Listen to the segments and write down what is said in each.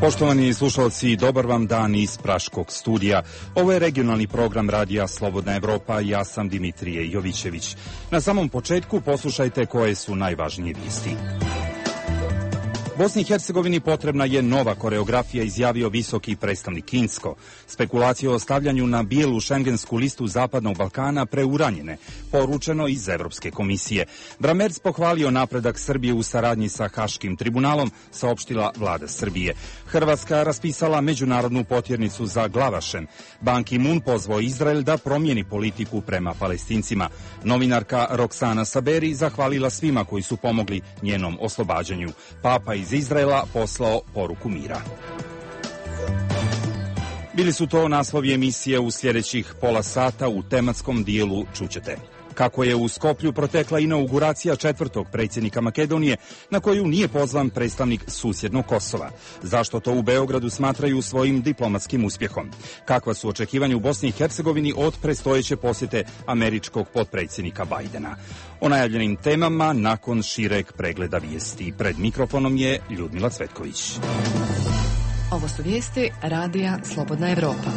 Poštovani slušalci, dobar vam dan iz Praškog studija. Ovo je regionalni program radija Slobodna Evropa, ja sam Dimitrije Jovićević. Na samom početku poslušajte koje su najvažnije vijesti. Bosni i Hercegovini potrebna je nova koreografija, izjavio visoki predstavnik Inzko. Spekulacije o stavljanju na bijelu šengensku listu Zapadnog Balkana preuranjene, poručeno iz Evropske komisije. Bramerc pohvalio napredak Srbije u saradnji sa Haškim tribunalom, saopštila vlada Srbije. Hrvatska raspisala međunarodnu potjernicu za Glavašem. Ban Ki-moon pozvao Izrael da promijeni politiku prema Palestincima. Novinarka Roksana Saberi zahvalila svima koji su pomogli njenom oslobađanju. Papa iz Izraela poslao poruku mira. Bili su to naslovi emisije, u sljedećih pola sata u tematskom dijelu čućete. Kako je u Skoplju protekla inauguracija 4. predsjednika Makedonije, na koju nije pozvan predstavnik susjednog Kosova. Zašto to u Beogradu smatraju svojim diplomatskim uspjehom? Kakva su očekivanja u Bosni i Hercegovini od predstojeće posjete američkog potpredsjednika Bajdena? O najavljenim temama nakon šireg pregleda vijesti. Pred mikrofonom je Ljudmila Cvetković. Ovo su vijesti radija Slobodna Evropa.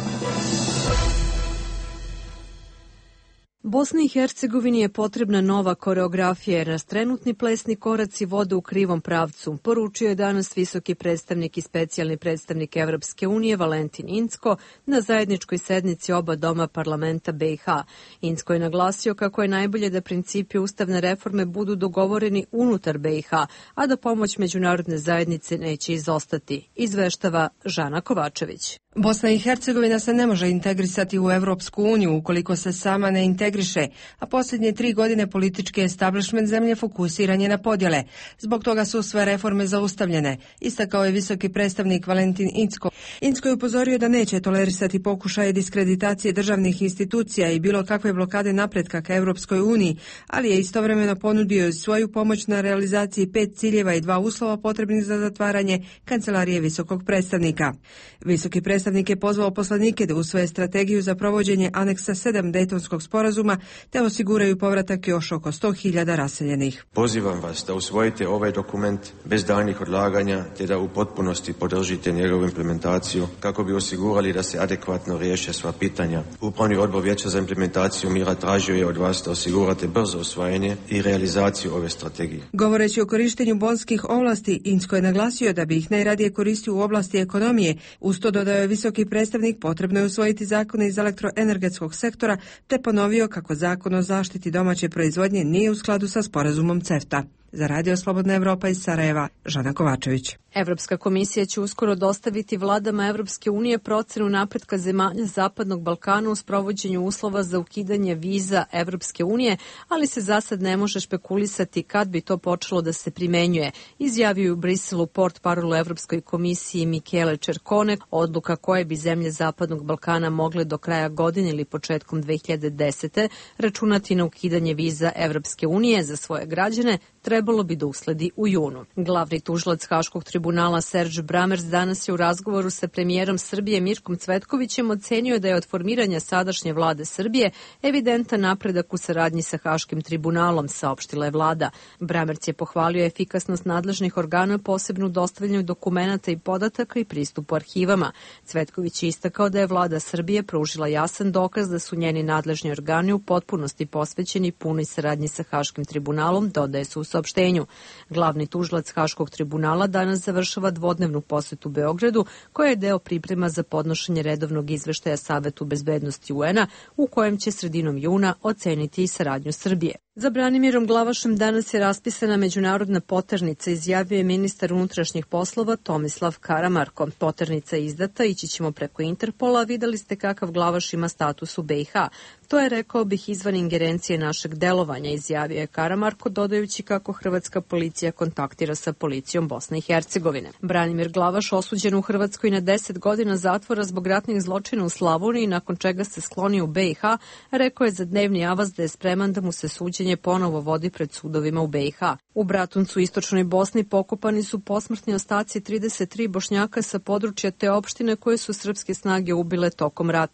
Bosni i Hercegovini je potrebna nova koreografija jer nas trenutni plesni koraci vode u krivom pravcu, poručio je danas visoki predstavnik i specijalni predstavnik Evropske unije Valentin Inzko na zajedničkoj sednici oba doma parlamenta BiH. Inzko je naglasio kako je najbolje da principi ustavne reforme budu dogovoreni unutar BiH, a da pomoć međunarodne zajednice neće izostati, izveštava Žana Kovačević. Bosna i Hercegovina se ne može integrisati u Evropsku uniju ukoliko se sama ne integriše, a posljednje 3 godine politički establishment zemlje fokusiran je na podjele. Zbog toga su sve reforme zaustavljene, istakao je visoki predstavnik Valentin Inzko. Inzko je upozorio da neće tolerisati pokušaje diskreditacije državnih institucija i bilo kakve blokade napretka ka Evropskoj uniji, ali je istovremeno ponudio svoju pomoć na realizaciji 5 ciljeva i 2 uslova potrebnih za zatvaranje kancelarije visokog predstavnika. Visoki predstavnik je pozvao poslanike da usvoje strategiju za provođenje aneksa 7 Dejtonskog sporazuma te osiguraju povratak još oko 100.000 raseljenih. Pozivam vas da usvojite ovaj dokument bez daljnjih odlaganja te da u potpunosti podržite njegovu implementaciju kako bi osigurali da se adekvatno riješe sva pitanja. Upravni odbor Vijeća za implementaciju mira tražio je od vas da osigurate brzo usvajanje i realizaciju ove strategije. Govoreći o korištenju bonskih ovlasti, Inzko je naglasio da bi ih najradije koristio u oblasti ekonomije. Uz to dodao je visoki predstavnik potrebno je usvojiti zakone iz elektroenergetskog sektora te ponovio kako zakon o zaštiti domaće proizvodnje nije u skladu sa sporazumom CEFTA. Za Radio Slobodna Evropa iz Sarajeva, Žana Kovačević. Evropska komisija će uskoro dostaviti vladama Evropske unije procenu napretka zemalja Zapadnog Balkana u sprovođenju uslova za ukidanje viza Evropske unije, ali se za sad ne može špekulisati kad bi to počelo da se primenjuje, izjavio u Briselu portparol Evropskoj komisiji Michele Čerkone, odluka koje bi zemlje Zapadnog Balkana mogle do kraja godine ili početkom 2010. računati na ukidanje viza Evropske unije za svoje građane, trebalo bi da usledi u junu. Glavni tužilac Haškog tribunala Serge Bramerc danas je u razgovoru sa premijerom Srbije Mirkom Cvetkovićem ocenio da je od formiranja sadašnje vlade Srbije evidentan napredak u saradnji sa Haškim tribunalom, saopštila je vlada. Bramerc je pohvalio efikasnost nadležnih organa, posebno u dostavljanju dokumenata i podataka i pristupu arhivama. Cvetković je istakao da je vlada Srbije pružila jasan dokaz da su njeni nadležni organi u potpunosti posvećeni punoj saradnji sa Haškim tribunalom, dodaje se u saopštenju. Glavni tužilac Haškog tribunala danas završava dvodnevnu posetu Beogradu, koja je deo priprema za podnošenje redovnog izveštaja Savetu bezbednosti UN-a, u kojem će sredinom juna oceniti i saradnju Srbije. Za Branimirom Glavašem danas je raspisana međunarodna poternica, izjavio je ministar unutrašnjih poslova Tomislav Karamarko. Poternica je izdata, ići ćemo preko Interpola, videli ste kakav Glavaš ima status u BiH. To je, rekao bih, izvan ingerencije našeg delovanja, izjavio je Karamarko, dodajući kako hrvatska policija kontaktira sa policijom Bosne i Hercegovine. Branimir Glavaš osuđen u Hrvatskoj na 10 godina zatvora zbog ratnih zločina u Slavoniji, nakon čega se sklonio u BiH, rekao je za dnevni avaz da je spreman da mu se suđenje ponovo vodi pred sudovima u BiH. U Bratuncu, istočnoj Bosni, pokopani su posmrtni ostaci 33 Bošnjaka sa područja te opštine koje su srpske snage ubile tokom rata.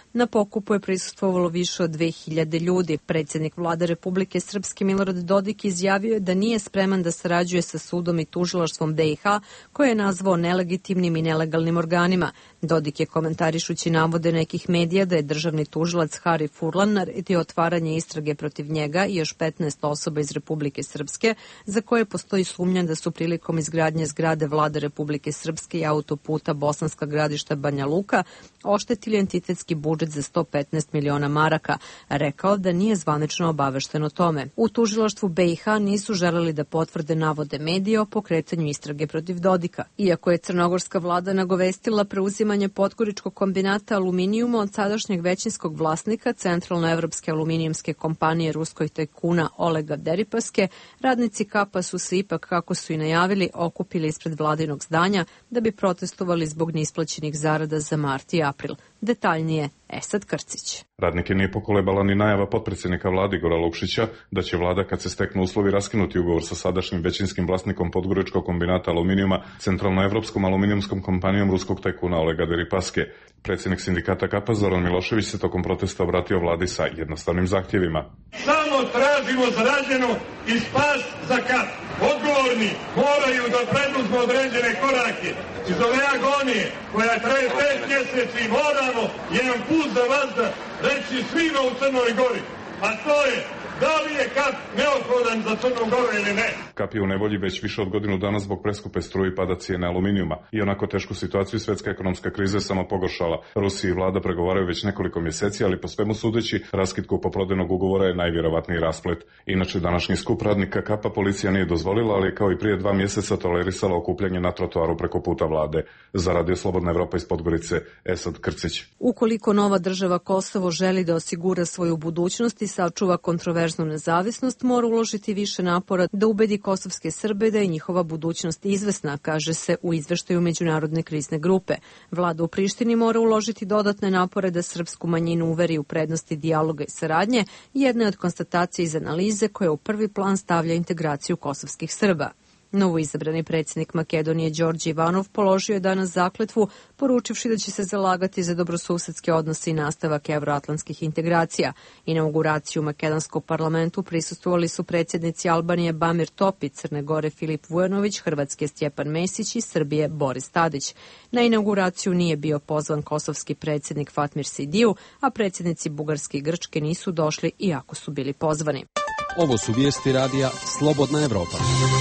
Na pokupu je prisustvovalo više od 2000 ljudi. Predsjednik vlade Republike Srpske Milorad Dodik izjavio je da nije spreman da sarađuje sa sudom i tužilaštvom BiH, koje je nazvao nelegitimnim i nelegalnim organima. Dodik je komentarišući navode nekih medija da je državni tužilac Hari Furlan naredio otvaranje istrage protiv njega i još 15 osoba iz Republike Srpske, za koje postoji sumnja da su prilikom izgradnje zgrade vlade Republike Srpske i autoputa Bosanska Gradišta Banja Luka oštetili entitetski budžet za 115 miliona maraka, rekao da nije zvanično obavešten o tome. U tužilaštvu BiH nisu želeli da potvrde navode medija o pokretanju istrage protiv Dodika. Iako je crnogorska vlada nagovestila preuzimanje Podgoričkog kombinata aluminijuma od sadašnjeg većinskog vlasnika Centralnoevropske aluminijumske kompanije ruskoj tajkuna Olega Deripaske, radnici Kapa su se ipak, kako su i najavili, okupili ispred vladinog zdanja da bi protestovali zbog neisplaćenih zarada za mart i april. Detaljnije Esad Krcić. Radnike nije pokolebala ni najava potpredsjednika vlade Igora Lukšića da će vlada, kad se steknu uslovi, raskinuti ugovor sa sadašnjim većinskim vlasnikom Podgoričkog kombinata aluminijuma Centralnoevropskom aluminijumskom kompanijom ruskog tajkuna Olega Deripaske. Predsjednik sindikata Kapa Zoran Milošević se tokom protesta obratio vladi sa jednostavnim zahtjevima. Samo tražimo zarađeno i spas za Kap. Odgovorni moraju da preduzmu određene korake. Iz ove agonije koja traje 5 mjeseci moramo jedan put za vazda reći svima u Crnoj Gori, a to je da li je Kap neophodan za Crnu Goru ili ne. Kap je u nevolji već više od godinu dana zbog preskupe struje i pada cijene aluminijuma. I onako tešku situaciju svjetska ekonomska kriza samo pogoršala. Rusija i vlada pregovaraju već nekoliko mjeseci, ali po svemu sudeći raskid kupoprodajnog ugovora je najvjerovatniji rasplet. Inače, današnji skup radnika Kapa policija nije dozvolila, ali kao i prije 2 mjeseca tolerisala okupljanje na trotoaru preko puta vlade. Za Radio Slobodna Evropa iz Podgorice, Esad Krcić. Ukoliko nova država Kosovo želi da osigura svoju budućnost i sačuva kontroverznu nezavisnost, mora uložiti više napora da ubedi kosovske Srbe da je njihova budućnost izvesna, kaže se u izveštaju Međunarodne krizne grupe. Vlada u Prištini mora uložiti dodatne napore da srpsku manjinu uveri u prednosti dijaloga i saradnje, jedna je od konstatacija iz analize koja u prvi plan stavlja integraciju kosovskih Srba. Novoizabrani predsjednik Makedonije Đorđe Ivanov položio je danas zakletvu, poručivši da će se zalagati za dobrosusedske odnose i nastavak evroatlantskih integracija. Inauguraciju u makedonskom parlamentu prisustvovali su predsjednici Albanije Bamir Topi, Crne Gore Filip Vujanović, Hrvatske Stjepan Mesić i Srbije Boris Tadić. Na inauguraciju nije bio pozvan kosovski predsjednik Fatmir Sidiju, a predsjednici Bugarske i Grčke nisu došli iako su bili pozvani. Ovo su vijesti radija Slobodna Evropa.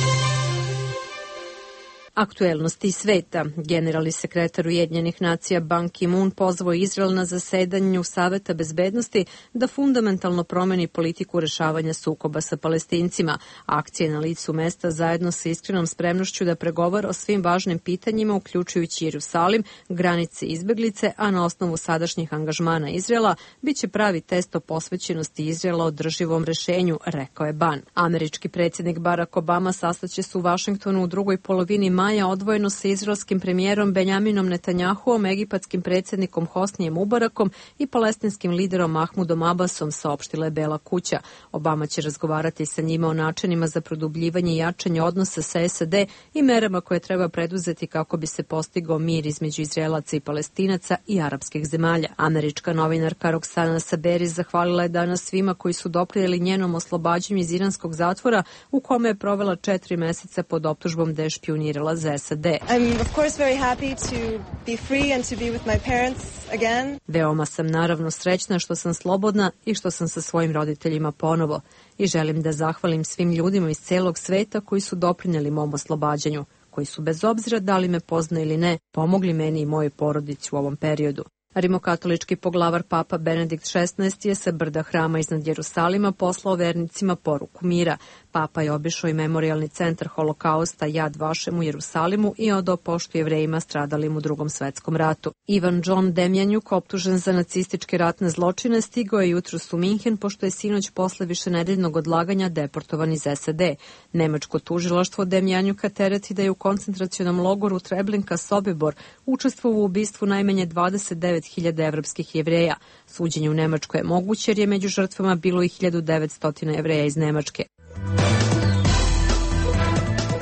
Aktuelnosti sveta. Generalni sekretar Ujedinjenih nacija Ban Ki-moon pozvao Izrael na zasedanju Saveta bezbednosti da fundamentalno promeni politiku rešavanja sukoba sa Palestincima. Akcije na licu mesta zajedno sa iskrenom spremnošću da pregovara o svim važnim pitanjima, uključujući Jerusalim, granice i izbeglice, a na osnovu sadašnjih angažmana Izraela, biće pravi test o posvećenosti Izraela održivom rešenju, rekao je Ban. Američki predsjednik Barack Obama sastaće se u Vašingtonu u drugoj polovini maja odvojeno sa izraelskim premijerom Benjaminom Netanjahuom, egipatskim predsjednikom Hosnijem Mubarakom i palestinskim liderom Mahmudom Abbasom, saopštila je Bela kuća. Obama će razgovarati sa njima o načinima za produbljivanje i jačanje odnosa sa SAD i merama koje treba preduzeti kako bi se postigao mir između Izraelaca i Palestinaca i arapskih zemalja. Američka novinarka Roxana Saberi zahvalila je danas svima koji su doprinijeli njenom oslobađanju iz iranskog zatvora u kome je provela 4 meseca pod optužbom da je špijunirala za SAD. I'm of course very happy to be free and to be with my parents again. Veoma sam naravno srećna što sam slobodna i što sam sa svojim roditeljima ponovo. I želim da zahvalim svim ljudima iz celog sveta koji su doprinijeli mom oslobađanju, koji su bez obzira da li me poznaju ili ne, pomogli meni i mojoj porodici u ovom periodu. Rimokatolički poglavar Papa Benedikt XVI je sa brda hrama iznad Jerusalima poslao vernicima poruku mira. Papa je obišao i memorijalni centar holokausta Yad Vashem u Jerusalimu i odao poštu Jevrejima stradalim u Drugom svetskom ratu. Ivan John Demjanjuk, optužen za nacističke ratne zločine, stigao je jutros u Minhen pošto je sinoć posle višenedeljnog odlaganja deportovan iz SAD. Nemačko tužilaštvo Demjanjuka tereti da je u koncentracionom logoru Treblinka-Sobibor učestvovao u ubistvu najmanje 29.000 evropskih Jevreja. Suđenje u Nemačkoj je moguće jer je među žrtvama bilo i 1900 Jevreja iz Nemačke.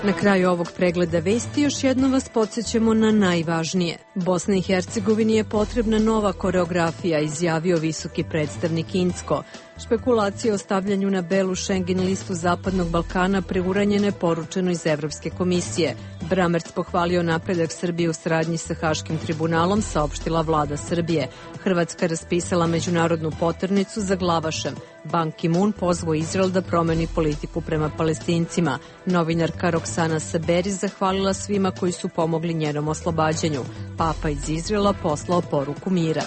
Na kraju ovog pregleda vesti još jednom vas podsjećamo na najvažnije. Bosni i Hercegovini je potrebna nova koreografija, izjavio visoki predstavnik Incko. Špekulacije o stavljanju na belu Schengen listu Zapadnog Balkana preuranjene poručeno iz Evropske komisije. Bramerc pohvalio napredak Srbije u saradnji sa Haškim tribunalom, saopštila vlada Srbije. Hrvatska raspisala međunarodnu poternicu za Glavašem. Ban Ki-moon pozvao Izrael da promeni politiku prema Palestincima. Novinarka Roksana Saberi zahvalila svima koji su pomogli njenom oslobađanju. Papa iz Izraela poslao poruku mira.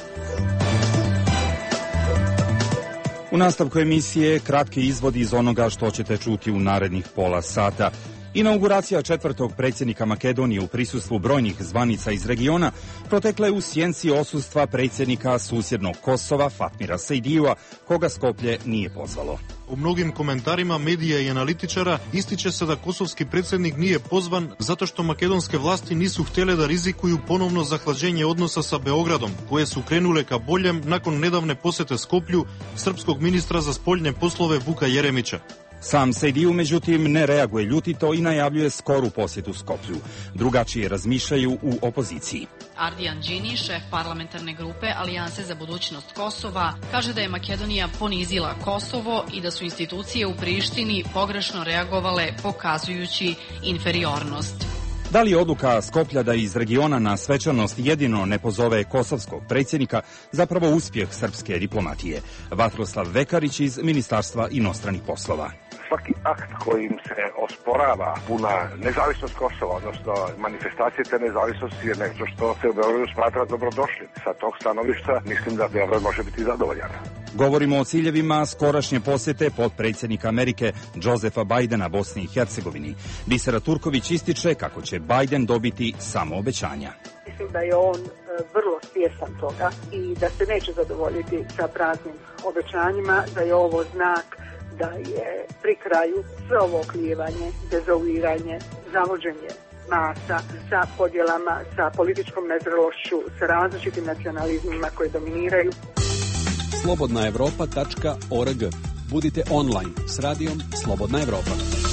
U nastavku emisije kratki izvodi iz onoga što ćete čuti u narednih pola sata. Inauguracija četvrtog predsjednika Makedonije u prisustvu brojnih zvanica iz regiona protekla je u sjenci odsustva predsjednika susjednog Kosova Fatmira Sejdijua, koga Skoplje nije pozvalo. U mnogim komentarima medija i analitičara ističe se da kosovski predsjednik nije pozvan zato što makedonske vlasti nisu htjele da rizikuju ponovno zahlađenje odnosa sa Beogradom, koje su krenule ka boljem nakon nedavne posete Skoplju srpskog ministra za spoljne poslove Vuka Jeremića. Sam Sejdiju, međutim, ne reaguje ljutito i najavljuje skoru posjetu Skoplju. Drugačije razmišljaju u opoziciji. Ardijan Đini, šef parlamentarne grupe Alijanse za budućnost Kosova, kaže da je Makedonija ponizila Kosovo i da su institucije u Prištini pogrešno reagovale pokazujući inferiornost. Da li je odluka Skoplja da iz regiona na svečanost jedino ne pozove kosovskog predsjednika zapravo uspjeh srpske diplomatije? Vatroslav Vekarić iz Ministarstva inostranih poslova. Svaki akt kojim se osporava puna nezavisnost Kosova, odnosno manifestacije te nezavisnosti, je nešto što se u Beogradu smatra dobrodošlim. Sa tog stanovišta mislim da Beograd može biti zadovoljan. Govorimo o ciljevima skorašnje posjete potpredsjednika Amerike Josefa Bajdena Bosni i Hercegovini. Bisera Turković ističe kako će Bajden dobiti samo obećanja. Mislim da je on vrlo svjestan toga i da se neće zadovoljiti sa praznim obećanjima, da je ovo znak da je pri kraju sve ovo oklijevanje, dezavuiranje, zavođenje masa sa podjelama, sa političkom nezrelošću, sa različitim nacionalizmima koji dominiraju. Slobodnaevropa.org. Budite online s radijom Slobodna Evropa.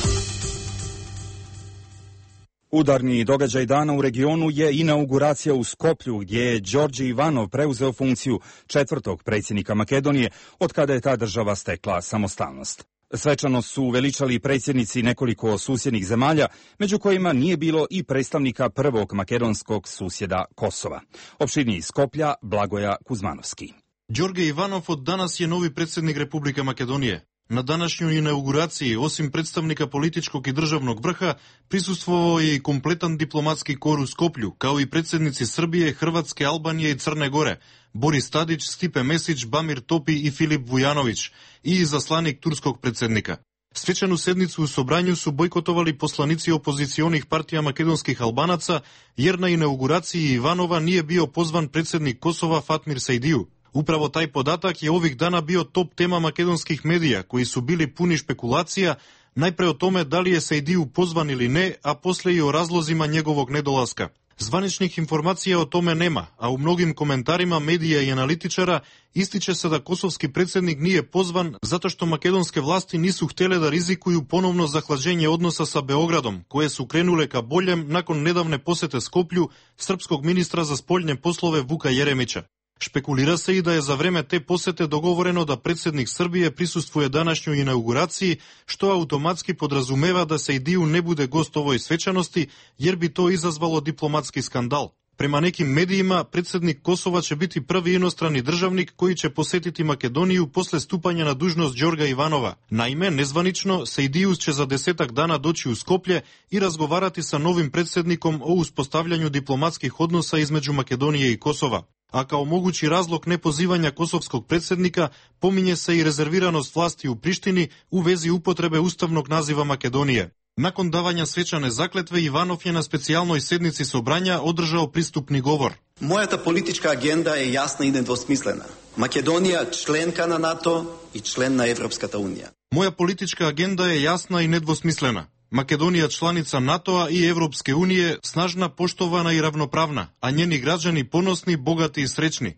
Udarni događaj dana u regionu je inauguracija u Skoplju, gdje je Đorđe Ivanov preuzeo funkciju četvrtog predsjednika Makedonije, od kada je ta država stekla samostalnost. Svečano su uveličali predsjednici nekoliko susjednih zemalja, među kojima nije bilo i predstavnika prvog makedonskog susjeda Kosova. Opširniji iz Skoplja, Blagoja Kuzmanovski. Đorđe Ivanov od danas je novi predsjednik Republike Makedonije. Na današnjoj inauguraciji, osim predstavnika političkog i državnog vrha, prisustvovao je i kompletan diplomatski kor u Skoplju, kao i predsjednici Srbije, Hrvatske, Albanije i Crne Gore, Boris Tadić, Stipe Mesić, Bamir Topi i Filip Vujanović, i izaslanik turskog predsjednika. Svečanu sednicu u Sobranju su bojkotovali poslanici opozicionih partija makedonskih Albanaca, jer na inauguraciji Ivanova nije bio pozvan predsjednik Kosova Fatmir Sejdiju. Upravo taj podatak je ovih dana bio top tema makedonskih medija, koji su bili puni špekulacija, najpre o tome da li je Sejdiju pozvan ili ne, a poslije i o razlozima njegovog nedolaska. Zvaničnih informacija o tome nema, a u mnogim komentarima medija i analitičara ističe se da kosovski predsjednik nije pozvan zato što makedonske vlasti nisu htjele da rizikuju ponovno zahlađenje odnosa sa Beogradom, koje su krenule ka boljem nakon nedavne posete Skoplju srpskog ministra za spoljne poslove Vuka Jeremića. Špekulira se i da je za vreme te posete dogovoreno da predsjednik Srbije prisustvuje današnjoj inauguraciji, što automatski podrazumeva da Sejdiju ne bude gost ovoj svečanosti, jer bi to izazvalo diplomatski skandal. Prema nekim medijima, predsjednik Kosova će biti prvi inostrani državnik koji će posjetiti Makedoniju posle stupanja na dužnost Đorđa Ivanova. Naime, nezvanično, Sejdijus će za 10 dana doći u Skoplje i razgovarati sa novim predsjednikom o uspostavljanju diplomatskih odnosa između Makedonije i Kosova. A kao mogući razlog nepozivanja kosovskog predsjednika pominje se i rezerviranost vlasti u Prištini u vezi upotrebe ustavnog naziva Makedonije. Nakon davanja svečane zakletve, Ivanov je na specijalnoj sednici Sobranja održao pristupni govor. Moja politička agenda je jasna i nedvosmislena. Makedonija členka na NATO i člen na Evropska unija. Moja politička agenda je jasna i nedvosmislena. Makedonija članica NATO-a i Evropske unije, snažna, poštovana i ravnopravna, a njeni građani ponosni, bogati i srećni.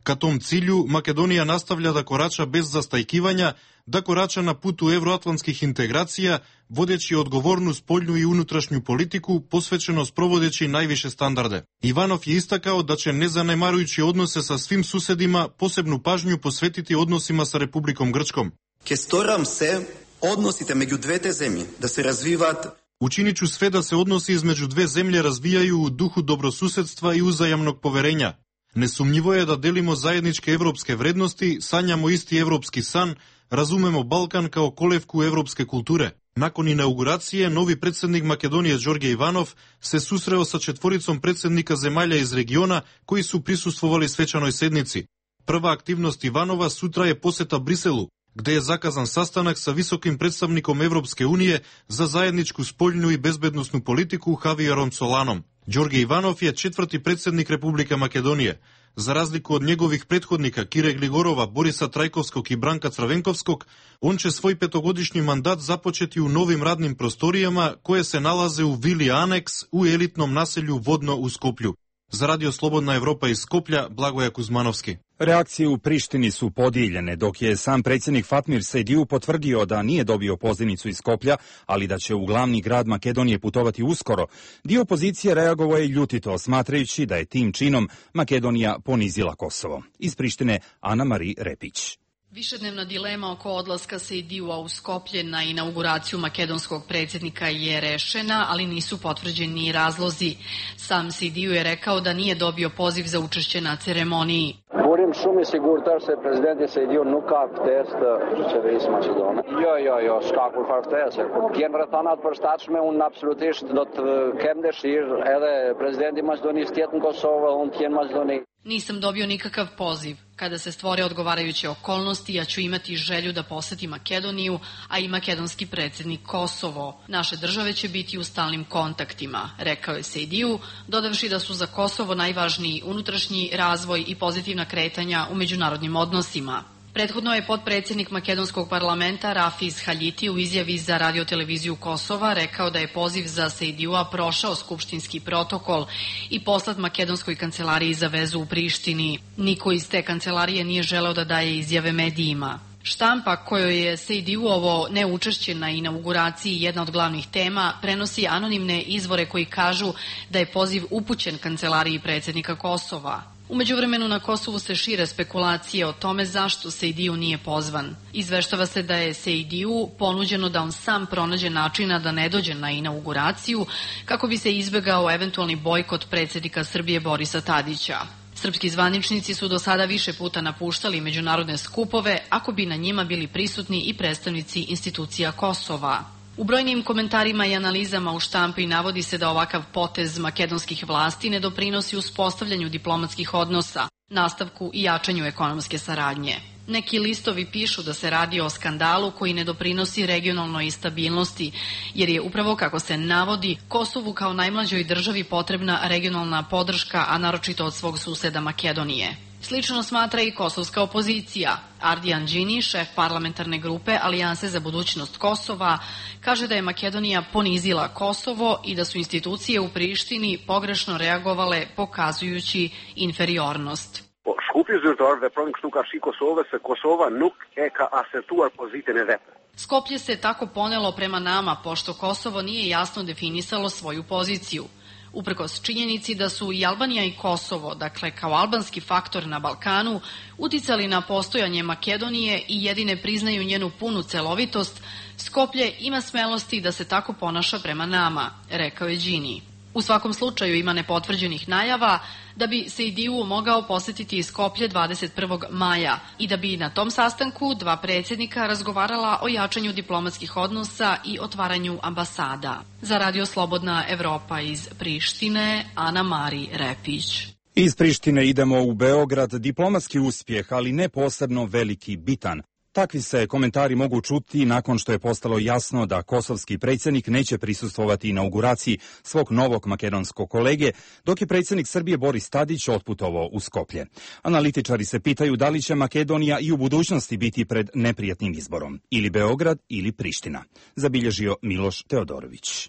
Ka tom cilju, Македонија наставlja да корача без застајкивања, да корача на путу евроатлантских интеграција, водечи одговорну спољну и унутрашњу политику, посвечено спроводечи највише стандарде. Иванов ја истакао да ќе не занемарујќи односе со свим суседима, посебну пажњу посветити односима со Републиком Грчком. Ке сторам се односите меѓу двете земји да се развиваат. Учиничу све да се односи измеѓу две земји развијају у духу добросуседства и узајамног поверења. Несумњиво е да делимо заеднички европски вредности, сањамо исти европски сан, разумемо Балкан као колевку европске културе. Након инаугурација, нови претседник Македонија Ѓорѓе Иванов се сусрeo со четворицом претседника земјалја из региона кои су присуствували свечаној седници. Прва активност Иванова сутра е посета Бриселу, где е заказан састанак со високим представником Европске Унije за заедничку спољну и безбедносну политику Хавиером Соланом. Ѓорѓе Иванов е четврти претседник Република Македонија. За разлику од негових претходника Кире Глигорова, Бориса Трајковскog и Бранка Цравенковскog, он че свој петогодишни мандат започети у новим радним просторијама, кое се налазе у Вили Анекс у елитном населју Водно у Скопљу. За Радио Слободна Европа iz Skoplja, Blagoje Kuzmanovski. Reakcije u Prištini su podijeljene, dok je sam predsjednik Fatmir Sejdiu potvrdio da nije dobio pozivnicu iz Skoplja, ali da će u glavni grad Makedonije putovati uskoro. Dio opozicije reagovao je ljutito, smatrajući da je tim činom Makedonija ponizila Kosovo. Iz Prištine Ana Mari Repić. Višednevna dilema oko odlaska Sejdiua u Skoplje na inauguraciju makedonskog predsjednika je rešena, ali nisu potvrđeni razlozi. Sam Sejdiu je rekao da nije dobio poziv za učešće na ceremoniji. Burim shumë i sigurt se presidenti Sejdiu nuk ka ftesë të qeverisë maqedone. Jo, s'ka kurfar ftesë. Kemi rrethanat përshtatshme, unë absolutisht do të kem dëshirë edhe presidenti i Maqedonisë të jetë në Kosovë, unë të jenë në Maqedoni. Nisam dobio nikakav poziv. Kada se stvore odgovarajuće okolnosti, ja ću imati želju da posetim Makedoniju, a i makedonski predsjednik Kosovo. Naše države će biti u stalnim kontaktima, rekao je Sejdiu, dodavši da su za Kosovo najvažniji unutrašnji razvoj i pozitivna kretanja u međunarodnim odnosima. Prethodno je potpredsjednik makedonskog parlamenta Rafiz Haljiti u izjavi za radioteleviziju Kosova rekao da je poziv za Sejdiua prošao skupštinski protokol i poslat makedonskoj kancelariji za vezu u Prištini. Niko iz te kancelarije nije želeo da daje izjave medijima. Štampa kojoj je Sejdiuovo neučešće na inauguraciji jedna od glavnih tema prenosi anonimne izvore koji kažu da je poziv upućen kancelariji predsjednika Kosova. U međuvremenu na Kosovu se šire spekulacije o tome zašto Sejdiu nije pozvan. Izveštava se da je Sejdiu ponuđeno da on sam pronađe načina da ne dođe na inauguraciju kako bi se izbegao eventualni bojkot predsjednika Srbije Borisa Tadića. Srpski zvaničnici su do sada više puta napuštali međunarodne skupove ako bi na njima bili prisutni i predstavnici institucija Kosova. U brojnim komentarima i analizama u štampi navodi se da ovakav potez makedonskih vlasti ne doprinosi uspostavljanju diplomatskih odnosa, nastavku i jačanju ekonomske saradnje. Neki listovi pišu da se radi o skandalu koji ne doprinosi regionalnoj stabilnosti, jer je upravo, kako se navodi, Kosovu kao najmlađoj državi potrebna regionalna podrška, a naročito od svog suseda Makedonije. Slično smatra i kosovska opozicija. Ardijan Đini, šef parlamentarne grupe Alijanse za budućnost Kosova, kaže da je Makedonija ponizila Kosovo i da su institucije u Prištini pogrešno reagovale pokazujući inferiornost. Skoplje se tako ponelo prema nama, pošto Kosovo nije jasno definisalo svoju poziciju. Uprkos činjenici da su i Albanija i Kosovo, dakle kao albanski faktor na Balkanu, uticali na postojanje Makedonije i jedine priznaju njenu punu celovitost, Skoplje ima smelosti da se tako ponaša prema nama, rekao je Đini. U svakom slučaju ima nepotvrđenih najava da bi Sejdiu mogao posetiti Skoplje 21. maja i da bi na tom sastanku dva predsjednika razgovarala o jačanju diplomatskih odnosa i otvaranju ambasada. Za Radio Slobodna Evropa iz Prištine, Ana Mari Repić. Iz Prištine idemo u Beograd, diplomatski uspjeh, ali ne posebno veliki, bitan. Takvi se komentari mogu čuti nakon što je postalo jasno da kosovski predsjednik neće prisustvovati inauguraciji svog novog makedonskog kolege, dok je predsjednik Srbije Boris Tadić otputovao u Skoplje. Analitičari se pitaju da li će Makedonija i u budućnosti biti pred neprijatnim izborom, ili Beograd ili Priština, zabilježio Miloš Teodorović.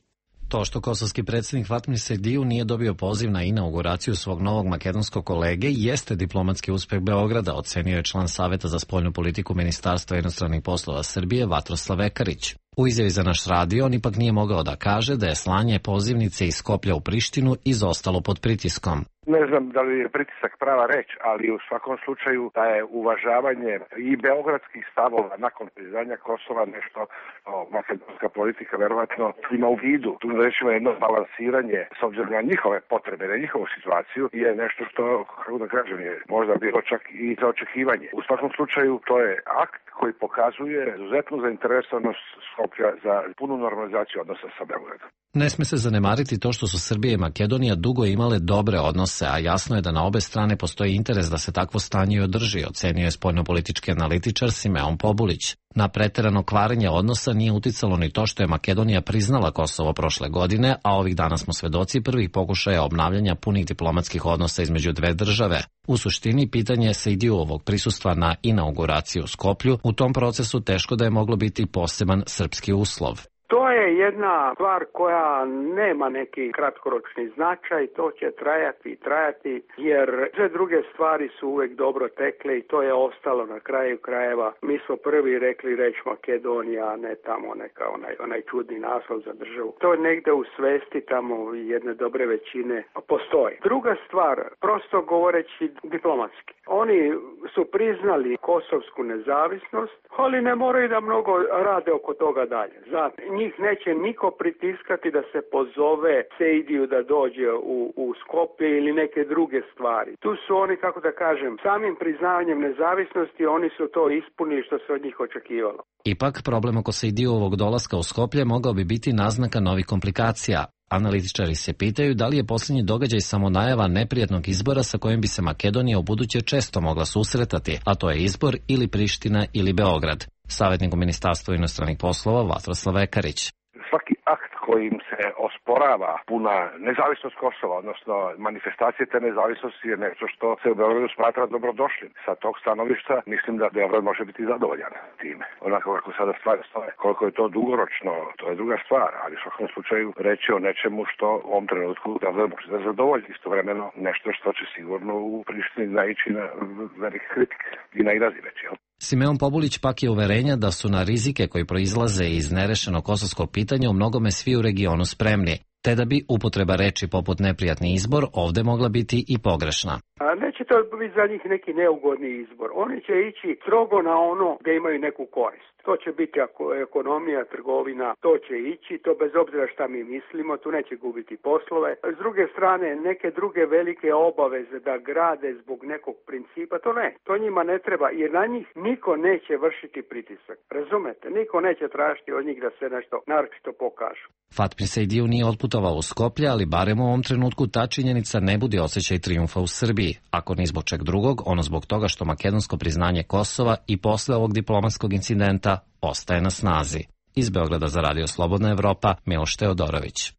To što kosovski predsjednik Fatmir Sejdiu nije dobio poziv na inauguraciju svog novog makedonskog kolege jeste diplomatski uspeh Beograda, ocenio je član Saveta za spoljnu politiku Ministarstva inostranih poslova Srbije Vatroslav Ekarić. U izjavi za naš radio on ipak nije mogao da kaže da je slanje pozivnice iz Skoplja u Prištinu izostalo pod pritiskom. Ne znam da li je pritisak prava reč, ali u svakom slučaju da je uvažavanje i beogradskih stavova nakon priznanja Kosova nešto makedonska politika verovatno ima u vidu. Tu recimo jedno balansiranje s obzirom na njihove potrebe, na njihovu situaciju je nešto što, kako da kažem, je možda bilo čak i za očekivanje. U svakom slučaju to je akt koji pokazuje izuzetnu zainteresovanost Skoplja za punu normalizaciju odnosa sa Beogradom. Ne sme se zanemariti to što su Srbija i Makedonija dugo imale dobre odnose, a jasno je da na obe strane postoji interes da se takvo stanje i održi, ocenio je spoljnopolitički analitičar Simeon Pobulić. Na preterano kvarenje odnosa nije uticalo ni to što je Makedonija priznala Kosovo prošle godine, a ovih dana smo svedoci prvih pokušaja obnavljanja punih diplomatskih odnosa između dve države. U suštini, pitanje Sejdiuovog prisustva na inauguraciju u Skoplju, u tom procesu teško da je moglo biti poseban srpski uslov. To je jedna stvar koja nema neki kratkoročni značaj, to će trajati i trajati, jer sve druge stvari su uvek dobro tekle i to je ostalo na kraju krajeva. Mi smo prvi rekli reč Makedonija, a ne tamo neka onaj čudni naslov za državu. To je negde u svesti tamo jedne dobre većine postoji. Druga stvar, prosto govoreći diplomatski, oni su priznali kosovsku nezavisnost, ali ne moraju da mnogo rade oko toga dalje. Zato njih neće niko pritiskati da se pozove Sejdiu da dođe u Skoplje ili neke druge stvari. Tu su oni, kako da kažem, samim priznavanjem nezavisnosti oni su to ispunili što se od njih očekivalo. Ipak, problem oko Sejdiuovog dolaska u Skoplje mogao bi biti naznaka novih komplikacija. Analitičari se pitaju da li je posljednji događaj samo najava neprijatnog izbora sa kojim bi se Makedonija ubuduće često mogla susretati, a to je izbor ili Priština ili Beograd. Savjetnik u Ministarstvu inostranih poslova Vatroslav Ekarić. Svaki akt kojim se osporava puna nezavisnost Kosova, odnosno manifestacije te nezavisnosti je nešto što se u Beogradu smatra dobrodošlim. Sa tog stanovišta mislim da Beograd može biti zadovoljan time. Onako kako sada stvari stoje. Koliko je to dugoročno, to je druga stvar, ali u svakom slučaju reći o nečemu što u ovom trenutku Beograd može da zadovolji. Istovremeno nešto što će sigurno u Prištini naići na velike kritike i nailazi već, jel? Simeon Pobulić pak je uverenja da su na rizike koji proizlaze iz nerešenog kosovskog pitanja u mnogome svi u regionu spremni, te da bi upotreba reči poput neprijatni izbor ovde mogla biti i pogrešna. Neće to biti za njih neki neugodni izbor. Oni će ići strogo na ono gde imaju neku korist. To će biti ekonomija, trgovina, to će ići, to bez obzira šta mi mislimo, tu neće gubiti poslove. S druge strane, neke druge velike obaveze da grade zbog nekog principa, to ne. To njima ne treba, jer na njih niko neće vršiti pritisak. Razumete? Niko neće tražiti od njih da se nešto naročito pokažu. Fatmir Sejdiu nije otputovao u Skoplje, ali barem u ovom trenutku ta činjenica ne budi osjećaj trijumfa u Srbiji. Ako ni zbog čeg drugog, ono zbog toga što makedonsko priznanje Kosova i posle ovog diplomatskog incidenta ostaje na snazi. Iz Beograda za Radio Slobodna Evropa, Miloš Teodorović.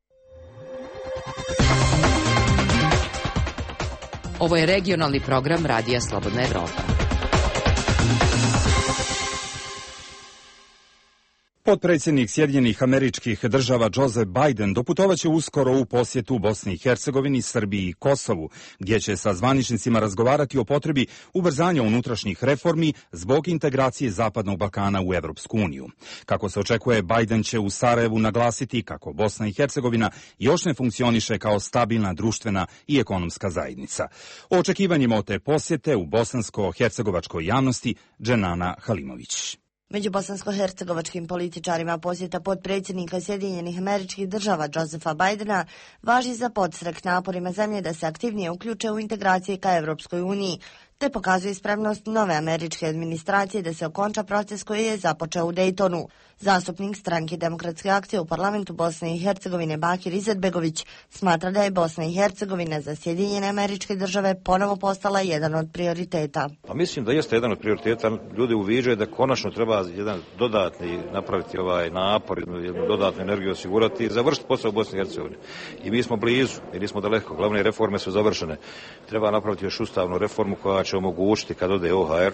Ovo je regionalni program Radija Slobodna Evropa. Potpredsjednik Sjedinjenih Američkih Država Joseph Biden doputovaće uskoro u posjetu Bosni i Hercegovini, Srbiji i Kosovu, gdje će sa zvaničnicima razgovarati o potrebi ubrzanja unutrašnjih reformi zbog integracije Zapadnog Balkana u Evropsku uniju. Kako se očekuje, Biden će u Sarajevu naglasiti kako Bosna i Hercegovina još ne funkcioniše kao stabilna društvena i ekonomska zajednica. O očekivanjima od te posjete u bosansko-hercegovačkoj javnosti Dženana Halimović. Među bosansko-hercegovačkim političarima posjeta potpredsjednika Sjedinjenih Američkih Država Josepha Bidena važi za podstrek naporima zemlje da se aktivnije uključe u integraciji ka Evropskoj uniji, te pokazuje spremnost nove američke administracije da se okonča proces koji je započeo u Dejtonu. Zastupnik stranke Demokratske akcije u parlamentu Bosne i Hercegovine Bakir Izetbegović smatra da je Bosna i Hercegovina za Sjedinjene Američke Države ponovo postala jedan od prioriteta. Pa mislim da jeste jedan od prioriteta. Ljudi uviđaju da konačno treba jedan dodatni napraviti napor, jednu dodatnu energiju osigurati i završiti posao u Bosni i Hercegovini. I mi smo blizu, jer nismo daleko. Glavne reforme su završene. Treba napraviti još ustavnu reformu koja će omogućiti kad ode OHR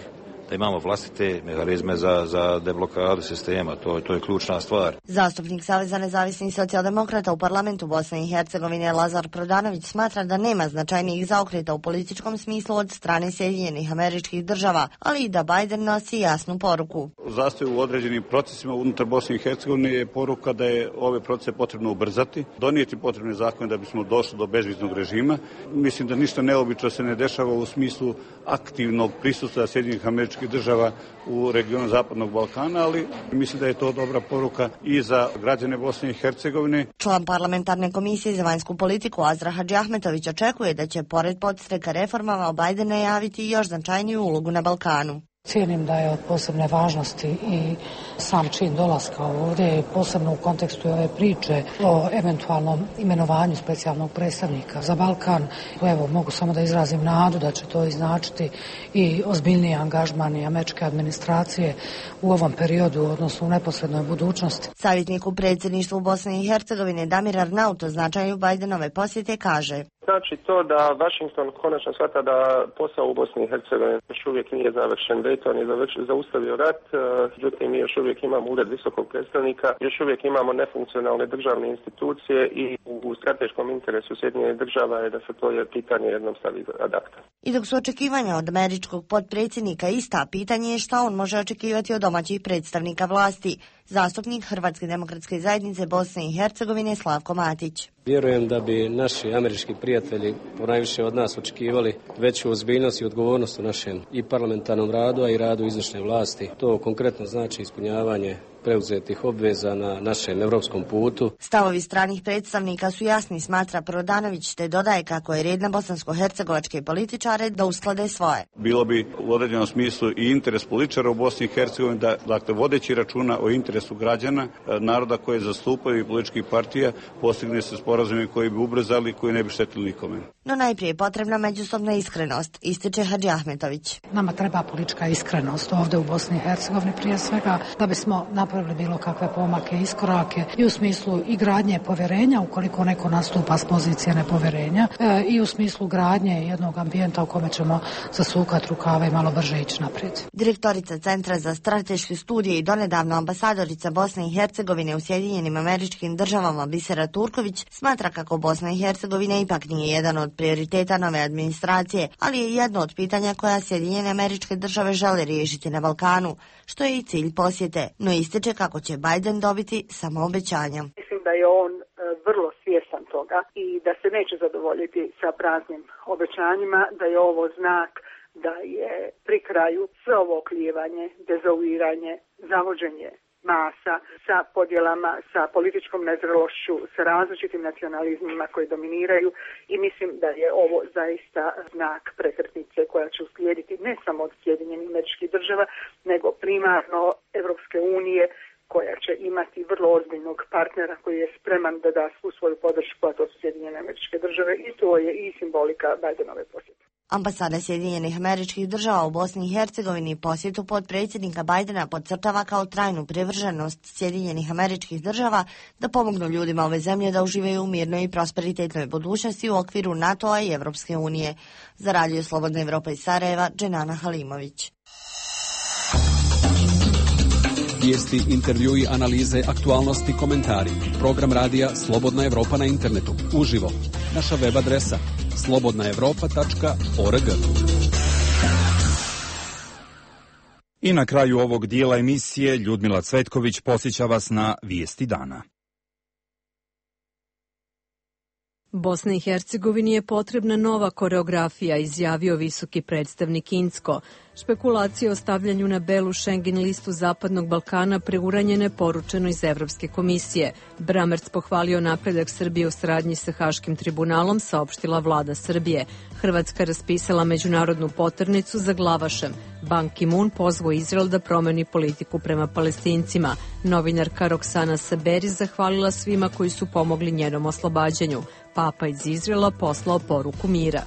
da imamo vlastite mehanizme za deblokadu sistema. To je ključna stvar. Zastupnik Saveza nezavisnih socijaldemokrata u parlamentu Bosne i Hercegovine Lazar Prodanović smatra da nema značajnijih zaokreta u političkom smislu od strane Sjedinjenih Američkih Država, ali i da Biden nosi jasnu poruku. Zastoj u određenim procesima unutar Bosne i Hercegovine je poruka da je ove procese potrebno ubrzati, donijeti potrebne zakone da bismo došli do bezviznog režima. Mislim da ništa neobično se ne dešava u smislu aktivnog prisustva Sjedinjenih Američkih Država u regionu Zapadnog Balkana, ali mislim da je to dobra poruka i za građane Bosne i Hercegovine. Član parlamentarne komisije za vanjsku politiku Azra Hadžiahmetović očekuje da će pored podstreka reformama Biden najaviti još značajniju ulogu na Balkanu. Cijenim da je od posebne važnosti i sam čin dolaska ovdje, posebno u kontekstu ove priče o eventualnom imenovanju specijalnog predstavnika za Balkan. Evo, mogu samo da izrazim nadu da će to iznačiti i ozbiljniji angažman i američke administracije u ovom periodu, odnosno u neposrednoj budućnosti. Savjetnik u predsjedništvu Bosne i Hercegovine Damir Arnaut o značaju Bidenove posjete kaže: Znači to da Washington konačno shvata da posao u Bosni i Hercegovini još uvijek nije završen. Dayton je zaustavio rat, međutim mi još uvijek imamo ured visokog predstavnika, još uvijek imamo nefunkcionalne državne institucije i u strateškom interesu Sjedinjenih Država je da se to pitanje jednom stavi ad acta. I dok su očekivanja od američkog potpredsjednika ista, pitanje je šta on može očekivati od domaćih predstavnika vlasti. Zastupnik Hrvatske demokratske zajednice Bosne i Hercegovine Slavko Matić. Vjerujem da bi naši američki prijatelji ponajviše od nas očekivali veću ozbiljnost i odgovornost u našem i parlamentarnom radu, a i radu izvršne vlasti. To konkretno znači ispunjavanje preuzetih obveza na našem evropskom putu. Stavovi stranih predstavnika su jasni, smatra Prodanović, te dodaje kako je red na bosansko-hercegovačke političare da usklade svoje. Bilo bi u određenom smislu i interes političara u Bosni i Hercegovini da, dakle, vodeći računa o interesu građana, naroda koje zastupaju i političkih partija, postigne se sporazumi koji bi ubrzali, koji ne bi štetili nikome. No najprije je potrebna međusobna iskrenost, ističe Hadžiahmetović. Nama treba politička iskrenost ovdje u Bosni i Hercegovini prije svega, da bismo napravili bilo kakve pomake, iskorake i u smislu i gradnje povjerenja ukoliko neko nastupa s pozicije nepovjerenja i u smislu gradnje jednog ambijenta u kome ćemo zasukati rukave i malo brže ići naprijed. Direktorica Centra za strateške studije i donedavno ambasadorica Bosne i Hercegovine u Sjedinjenim Američkim Državama Bisera Turković smatra kako Bosna i Hercegovina ipak nije jedan od prioriteta nove administracije, ali je jedno od pitanja koja Sjedinjene Američke Države žele riješiti na Balkanu, što je i cilj posjete, no ističe kako će Biden dobiti samo obećanja. Mislim da je on vrlo svjestan toga i da se neće zadovoljiti sa praznim obećanjima, da je ovo znak da je pri kraju sve ovo oklijevanje, dezavuiranje, zavođenje masa sa podjelama, sa političkom nezrelošću, sa različitim nacionalizmima koji dominiraju i mislim da je ovo zaista znak prekretnice koja će uslijediti ne samo od Sjedinjenih Američkih Država, nego primarno Evropske unije, koja će imati vrlo ozbiljnog partnera koji je spreman da da svu svoju podršku, a to su Sjedinjene Američke Države, i to je i simbolika Bidenove posjete. Ambasada Sjedinjenih Američkih Država u Bosni i Hercegovini posjetu potpredsjednika Bidena podcrtava kao trajnu privrženost Sjedinjenih Američkih Država da pomognu ljudima ove zemlje da uživaju u mirnoj i prosperitetnoj budućnosti u okviru NATO-a i Evropske unije. Za Radio Slobodna Evropa iz Sarajeva, Dženana Halimović. Vijesti, intervjui, analize, aktualnosti, komentari. Program radija Slobodna Evropa na internetu. Uživo. Naša web adresa slobodnaevropa.org. I na kraju ovog dijela emisije Ljudmila Cvetković posjeća vas na Vijesti dana. Bosni i Hercegovini je potrebna nova koreografija, izjavio visoki predstavnik Incko. Špekulacije o stavljanju na belu Schengen listu Zapadnog Balkana preuranjene poručeno iz Evropske komisije. Bramerc pohvalio napredak Srbije u saradnji sa Haškim tribunalom, saopštila vlada Srbije. Hrvatska raspisala međunarodnu poternicu za Glavašem. Ban Ki-moon pozvao Izrael da promeni politiku prema Palestincima. Novinarka Roksana Saberi zahvalila svima koji su pomogli njenom oslobađanju. Papa iz Izraela poslao poruku mira.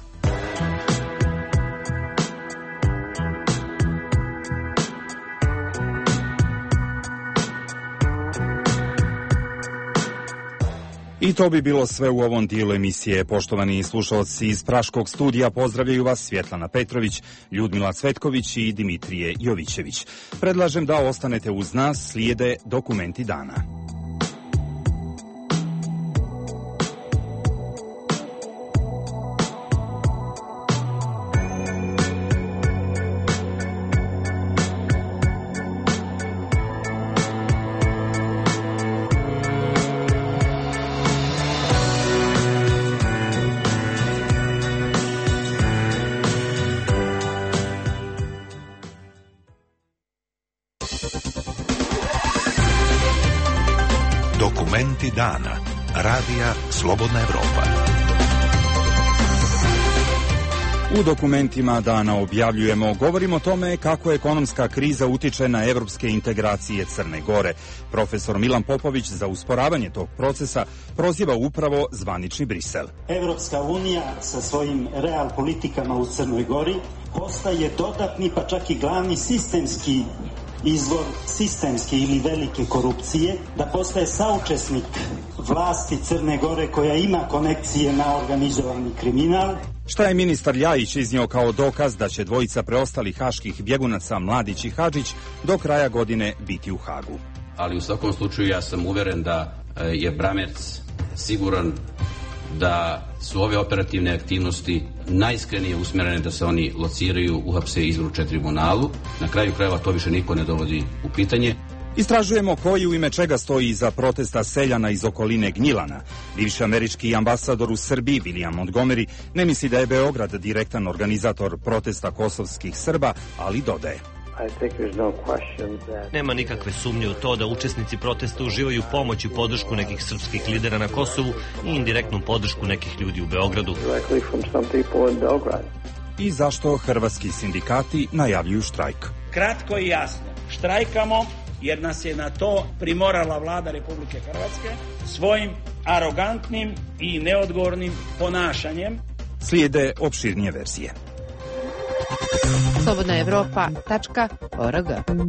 I to bi bilo sve u ovom dijelu emisije. Poštovani slušalci, iz Praškog studija pozdravljaju vas Svjetlana Petrović, Ljudmila Cvetković i Dimitrije Jovićević. Predlažem da ostanete uz nas, slijede dokumenti dana. Dokumenti dana. Radija Slobodna Evropa. U dokumentima dana govorimo o tome kako ekonomska kriza utiče na evropske integracije Crne Gore. Profesor Milan Popović za usporavanje tog procesa proziva upravo zvanični Brisel. Evropska unija sa svojim real politikama u Crnoj Gori postaje dodatni, pa čak i glavni sistemski izvor sistemske ili velike korupcije, da postaje saučesnik vlasti Crne Gore koja ima konekcije na organizovani kriminal. Šta je ministar Ljajić iznio kao dokaz da će dvojica preostalih haških bjegunaca Mladić i Hadžić do kraja godine biti u Hagu? Ali u svakom slučaju ja sam uveren da je Bramerc siguran da su ove operativne aktivnosti najiskrenije usmjerene da se oni lociraju, uhapse i izruče tribunalu. Na kraju krajeva to više niko ne dovodi u pitanje. Istražujemo koji u ime čega stoji iza protesta seljana iz okoline Gnjilana. Bivši američki ambasador u Srbiji, William Montgomery, ne misli da je Beograd direktan organizator protesta kosovskih Srba, ali dodaje: Nema nikakve sumnje u to da učesnici protesta uživaju pomoć i podršku nekih srpskih lidera na Kosovu i indirektnu podršku nekih ljudi u Beogradu. I zašto hrvatski sindikati najavljuju štrajk? Kratko i jasno, štrajkamo jer nas je na to primorala vlada Republike Hrvatske svojim arogantnim i neodgovornim ponašanjem. Slijede opširnije verzije. slobodnaevropa.org.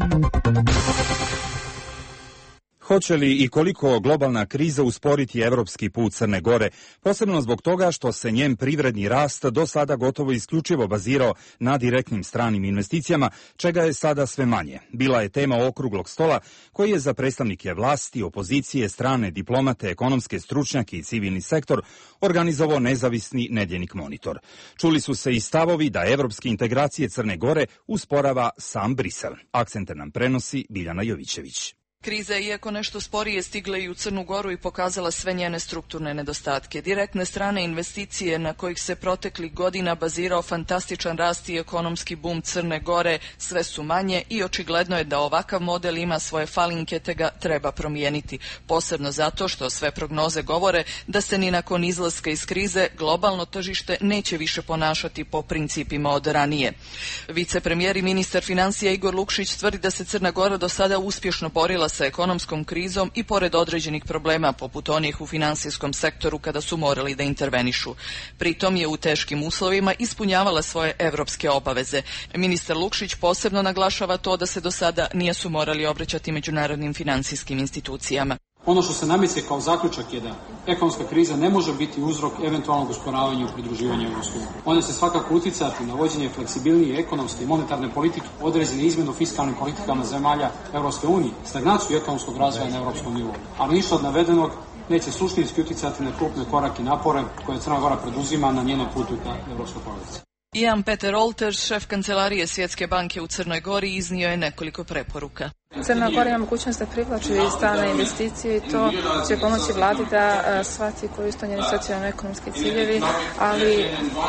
Hoće li i koliko globalna kriza usporiti evropski put Crne Gore, posebno zbog toga što se njen privredni rast do sada gotovo isključivo bazirao na direktnim stranim investicijama, čega je sada sve manje. Bila je tema okruglog stola koji je za predstavnike vlasti, opozicije, strane diplomate, ekonomske stručnjake i civilni sektor organizovao nezavisni nedjeljnik Monitor. Čuli su se i stavovi da evropske integracije Crne Gore usporava sam Brisel. Akcente nam prenosi Biljana Jovićević. Kriza je iako nešto sporije stigla i u Crnu Goru i pokazala sve njene strukturne nedostatke. Direktne strane investicije na kojih se proteklih godina bazirao fantastičan rast i ekonomski bum Crne Gore sve su manje i očigledno je da ovakav model ima svoje falinke te ga treba promijeniti. Posebno zato što sve prognoze govore da se ni nakon izlaska iz krize globalno tržište neće više ponašati po principima od ranije. Vicepremijer i ministar financija Igor Lukšić tvrdi da se Crna Gora do sada uspješno borila sa ekonomskom krizom i pored određenih problema poput onih u finansijskom sektoru kada su morali da intervenišu. Pritom je u teškim uslovima ispunjavala svoje evropske obaveze. Ministar Lukšić posebno naglašava to da se do sada nisu morali obraćati međunarodnim finansijskim institucijama. Ono što se nameće kao zaključak je da ekonomska kriza ne može biti uzrok eventualnog usporavanja u pridruživanju Evropskoj uniji. Ona će svakako uticati na vođenje fleksibilnije ekonomske i monetarne politike, određene izmjene u fiskalnim politikama zemalja Evropske unije, stagnaciju ekonomskog razvoja na evropskom nivou. Ali ništa od navedenog neće suštinski uticati na krupne korake i napore koje Crna Gora preduzima na njenom putu ka evropskoj porodici. Jan Peter Olters, šef kancelarije Svjetske banke u Crnoj Gori, iznio je nekoliko preporuka. Crna Gora ima mogućnost da privlači strane investicije i to će pomoći vladi da shvati koji su to njeni socijalno-ekonomski ciljevi, ali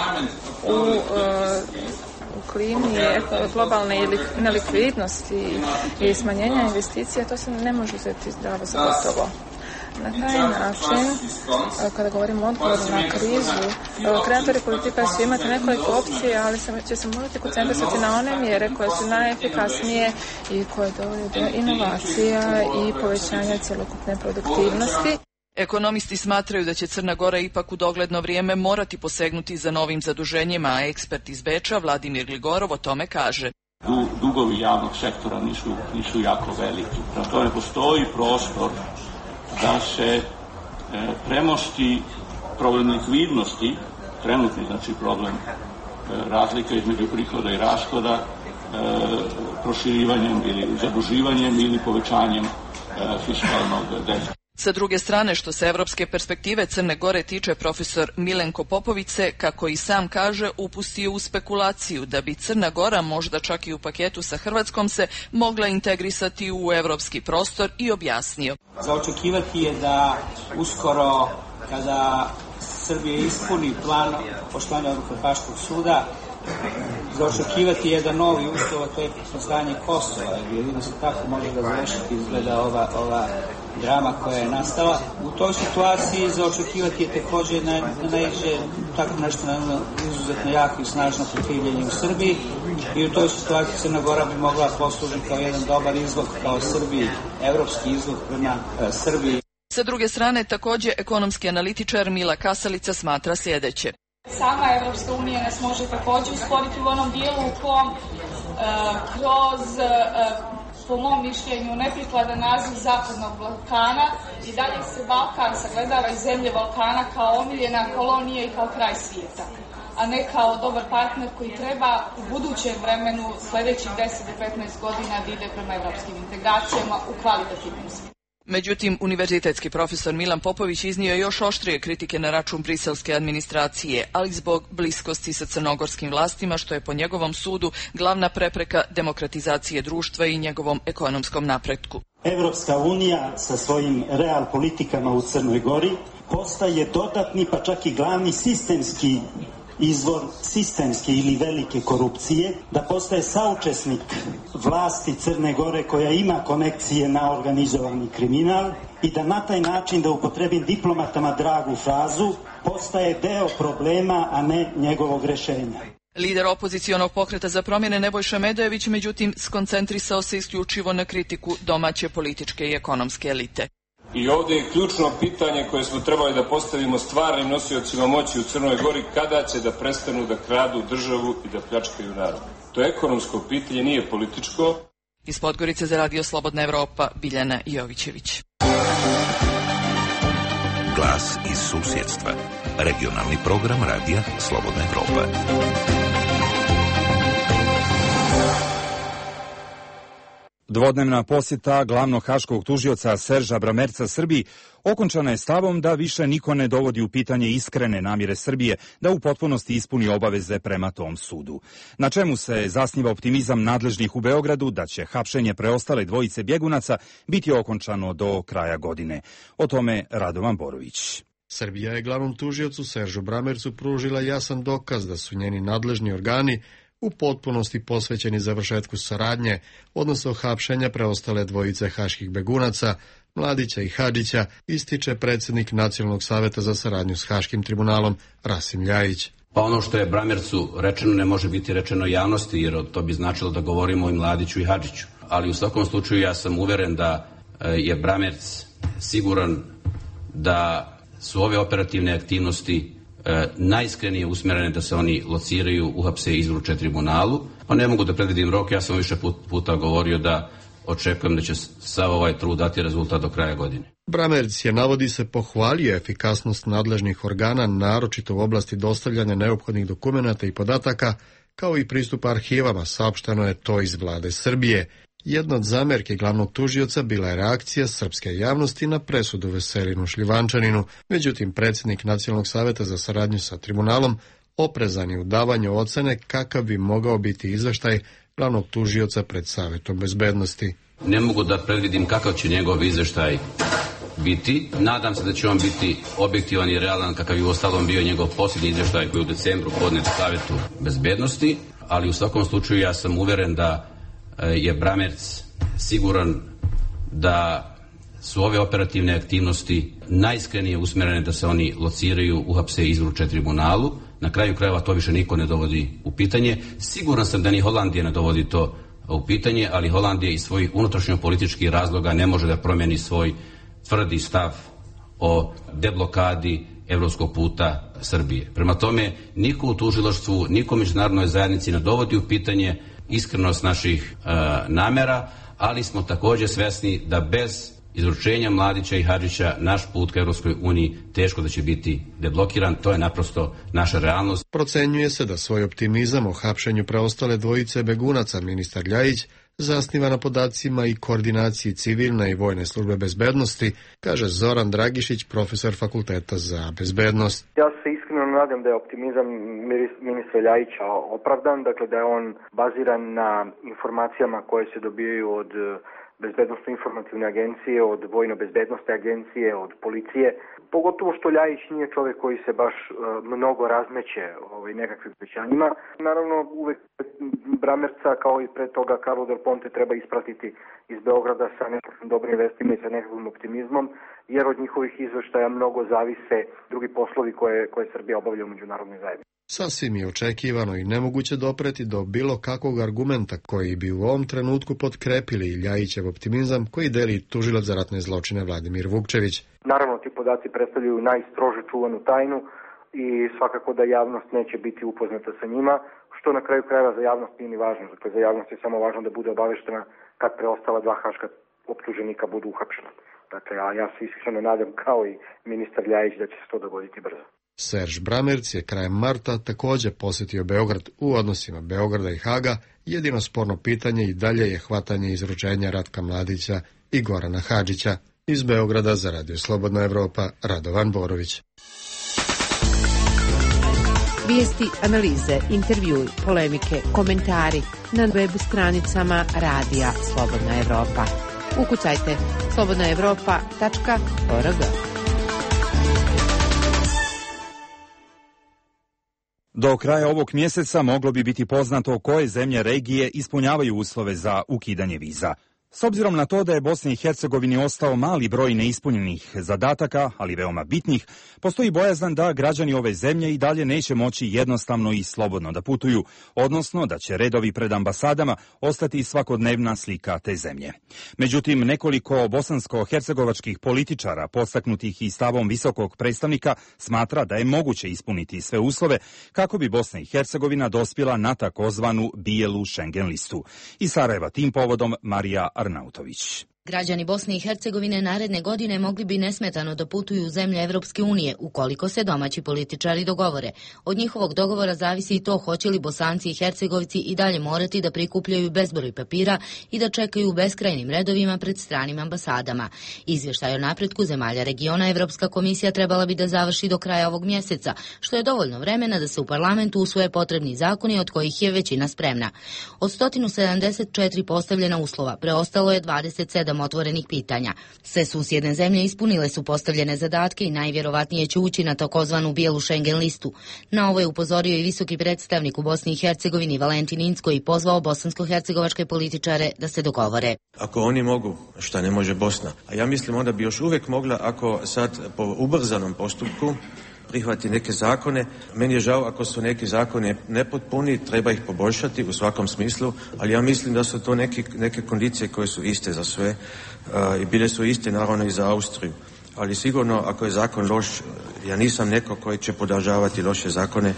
u klimi globalne nelikvidnosti i smanjenja investicija to se ne može uzeti zdravo za gotovo. Na taj način, kada govorimo o odgovoru na krizu, kreatori politika će imati nekoliko opcije, ali će se morati koncentrisati na one mjere koje su najefikasnije i koje dovode do inovacija i povećanja cjelokupne produktivnosti. Ekonomisti smatraju da će Crna Gora ipak u dogledno vrijeme morati posegnuti za novim zaduženjima, a ekspert iz Beča Vladimir Gligorov o tome kaže. Dugovi javnog sektora nisu jako veliki. Prema tome postoji prostor da se premosti problem likvidnosti, trenutni znači problem razlika između prihoda i rashoda, proširivanjem ili zaduživanjem ili povećanjem fiskalnog deficita. Sa druge strane, što se evropske perspektive Crne Gore tiče, profesor Milenko Popović se, kako i sam kaže, upustio u spekulaciju da bi Crna Gora, možda čak i u paketu sa Hrvatskom, se mogla integrisati u evropski prostor i objasnio. Za očekivati je da uskoro, kada Srbija ispuni plan poštovanja odluke Haškog suda, za očekivati je da novi ustav, to je priznanje Kosova, jer jedino se tako može da završiti izgleda ova drama koja je nastala. U toj situaciji za očekivati je također naiđe tako nešto na izuzetno jako i snažno protivljenje u Srbiji i u toj situaciji Crna Gora bi mogla poslužiti kao jedan dobar izlog kao Srbiji, evropski izlog prema Srbiji. Sa druge strane, također ekonomski analitičar Mila Kasalica smatra sljedeće. Sama Evropska unija nas može također usporiti u onom dijelu u kom kroz, po mom mišljenju, neprikladan naziv Zapadnog Balkana i dalje se Balkan sagledava iz zemlje Balkana kao omiljena kolonija i kao kraj svijeta, a ne kao dobar partner koji treba u budućem vremenu sljedećih 10 do 15 godina da ide prema evropskim integracijama u kvalitativnom smislu. Međutim, univerzitetski profesor Milan Popović iznio još oštrije kritike na račun briselske administracije, ali zbog bliskosti sa crnogorskim vlastima, što je po njegovom sudu glavna prepreka demokratizacije društva i njegovom ekonomskom napretku. Evropska unija sa svojim real politikama u Crnoj Gori postaje dodatni, pa čak i glavni sistemski izvor sistemske ili velike korupcije, da postaje saučesnik vlasti Crne Gore koja ima konekcije na organizovani kriminal i da na taj način, da upotrebim diplomatama dragu frazu, postaje deo problema, a ne njegovog rešenja. Lider opozicionog pokreta za promjene Nebojša Medojević, međutim, skoncentrisao se isključivo na kritiku domaće političke i ekonomske elite. I ovdje je ključno pitanje koje smo trebali da postavimo stvarnim nosiocima moći u Crnoj Gori, kada će da prestanu da kradu državu i da pljačkaju narod. To je ekonomsko pitanje, nije političko. Iz Podgorice za Radio Slobodna Evropa, Biljana Jovićević. Glas iz susjedstva. Regionalni program Radija Slobodna Evropa. Dvodnevna posjeta glavnog haškog tužioca Serža Bramerca Srbiji okončana je stavom da više niko ne dovodi u pitanje iskrene namjere Srbije da u potpunosti ispuni obaveze prema tom sudu. Na čemu se zasniva optimizam nadležnih u Beogradu da će hapšenje preostale dvojice bjegunaca biti okončano do kraja godine. O tome Radovan Borović. Srbija je glavnom tužiocu Seržu Bramercu pružila jasan dokaz da su njeni nadležni organi u potpunosti posvećeni završetku saradnje, odnosno hapšenja preostale dvojice haških begunaca, Mladića i Hadžića, ističe predsjednik Nacionalnog saveta za saradnju s Haškim tribunalom Rasim Ljajić. Pa ono što je Bramercu rečeno ne može biti rečeno javnosti, jer to bi značilo da govorimo i Mladiću i Hadžiću. Ali u svakom slučaju ja sam uveren da je Bramerc siguran da su ove operativne aktivnosti najiskrenije usmjerene da se oni lociraju, uhapse i izruče tribunalu. Pa ne mogu da predvidim rok, ja sam više puta govorio da očekujem da će sav ovaj trud dati rezultat do kraja godine. Bramerc je, navodi se, pohvalio efikasnost nadležnih organa, naročito u oblasti dostavljanja neophodnih dokumenata i podataka, kao i pristupa arhivama, saopšteno je to iz vlade Srbije. Jedna od zamerki glavnog tužioca bila je reakcija srpske javnosti na presudu Veselinu Šljivančaninu, međutim predsjednik Nacionalnog saveta za saradnju sa tribunalom oprezan je u davanju ocene kakav bi mogao biti izveštaj glavnog tužioca pred Savetom bezbednosti. Ne mogu da predvidim kakav će njegov izveštaj biti. Nadam se da će on biti objektivan i realan kakav je uostalom bio njegov posljednji izveštaj koji je u decembru podnet Savetu bezbednosti, ali u svakom slučaju ja sam uveren da je Bramerc siguran da su ove operativne aktivnosti najiskrenije usmjerene da se oni lociraju, uhapse i izruče tribunalu. Na kraju krajeva to više niko ne dovodi u pitanje. Siguran sam da ni Holandija ne dovodi to u pitanje, ali Holandija iz svojih unutrašnjo-političkih razloga ne može da promijeni svoj tvrdi stav o deblokadi evropskog puta Srbije. Prema tome, niko u tužilaštvu, niko u međunarodnoj zajednici ne dovodi u pitanje iskrenost naših namera, ali smo također svesni da bez izručenja Mladića i Hadžića naš put ka Europskoj uniji teško da će biti deblokiran. To je naprosto naša realnost. Procenjuje se da svoj optimizam o hapšenju preostale dvojice begunaca ministar Ljajić zasniva na podacima i koordinaciji civilne i vojne službe bezbednosti, kaže Zoran Dragišić, profesor Fakulteta za bezbednost. Ja se iskreno nadam da je optimizam ministra Ljajića opravdan, dakle da je on baziran na informacijama koje se dobijaju od bezbednosno-informativne agencije, od vojno-bezbednostne agencije, od policije. Pogotovo što Ljajić nije čovjek koji se baš mnogo razmeće nekakvim obećanjima. Naravno, uvek Bramerca, kao i pre toga Carlo Del Ponte, treba ispratiti iz Beograda sa nekakvim dobrim vestima i sa nekakvim optimizmom, jer od njihovih izveštaja mnogo zavise drugi poslovi koje Srbija obavlja u međunarodnoj zajednici. Sasvim je očekivano i nemoguće dopreti do bilo kakvog argumenta koji bi u ovom trenutku potkrepili Ljajićev optimizam koji deli tužilac za ratne zločine Vladimir Vukčević. Naravno, ti podaci predstavljaju najstrože čuvanu tajnu i svakako da javnost neće biti upoznata sa njima, što na kraju krajeva za javnost nije ni važno. Dakle, za javnost je samo važno da bude obaveštena kad preostala dva haška optuženika budu uhapšena. Dakle, a ja se iskreno nadam, kao i ministar Ljajić, da će se to dogoditi brzo. Serž Bramerc je krajem marta također posjetio Beograd. U odnosima Beograda i Haga jedino sporno pitanje i dalje je hvatanje izručenja Ratka Mladića i Gorana Hadžića. Iz Beograda za Radio Slobodna Evropa, Radovan Borović. Vijesti, analize, intervjui, polemike, komentari na web stranicama Radija Slobodna Evropa. Ukucajte slobodnaevropa.org. Do kraja ovog mjeseca moglo bi biti poznato koje zemlje regije ispunjavaju uslove za ukidanje viza. S obzirom na to da je Bosni i Hercegovini ostao mali broj neispunjenih zadataka, ali veoma bitnih, postoji bojazan da građani ove zemlje i dalje neće moći jednostavno i slobodno da putuju, odnosno da će redovi pred ambasadama ostati svakodnevna slika te zemlje. Međutim, nekoliko bosansko-hercegovačkih političara, postaknutih i stavom visokog predstavnika, smatra da je moguće ispuniti sve uslove kako bi Bosna i Hercegovina dospjela na takozvanu bijelu Schengen listu. Iz Sarajeva tim povodom Marija Arnautović. Građani Bosne i Hercegovine naredne godine mogli bi nesmetano da putuju u zemlje Evropske unije ukoliko se domaći političari dogovore. Od njihovog dogovora zavisi i to hoće li Bosanci i Hercegovci i dalje morati da prikupljaju bezbroj papira i da čekaju u beskrajnim redovima pred stranim ambasadama. Izvještaj o napretku zemalja regiona Evropska komisija trebala bi da završi do kraja ovog mjeseca, što je dovoljno vremena da se u parlamentu usvoje potrebni zakoni od kojih je većina spremna. Od 174 postavljena uslova preostalo je 27 otvorenih pitanja. Sve susjedne zemlje ispunile su postavljene zadatke i najvjerovatnije će ući na takozvanu bijelu Schengen listu. Na ovo je upozorio i visoki predstavnik u Bosni i Hercegovini Valentin Incko i pozvao bosansko-hercegovačke političare da se dogovore. Ako oni mogu, šta ne može Bosna? A ja mislim onda bi još uvijek mogla, ako sad po ubrzanom postupku prihvati neke zakone. Meni je žao ako su neki zakoni nepotpuni, treba ih poboljšati u svakom smislu, ali ja mislim da su to neke kondicije koje su iste za sve i bile su iste naravno i za Austriju. Ali sigurno ako je zakon loš, ja nisam neko koji će podržavati loše zakone,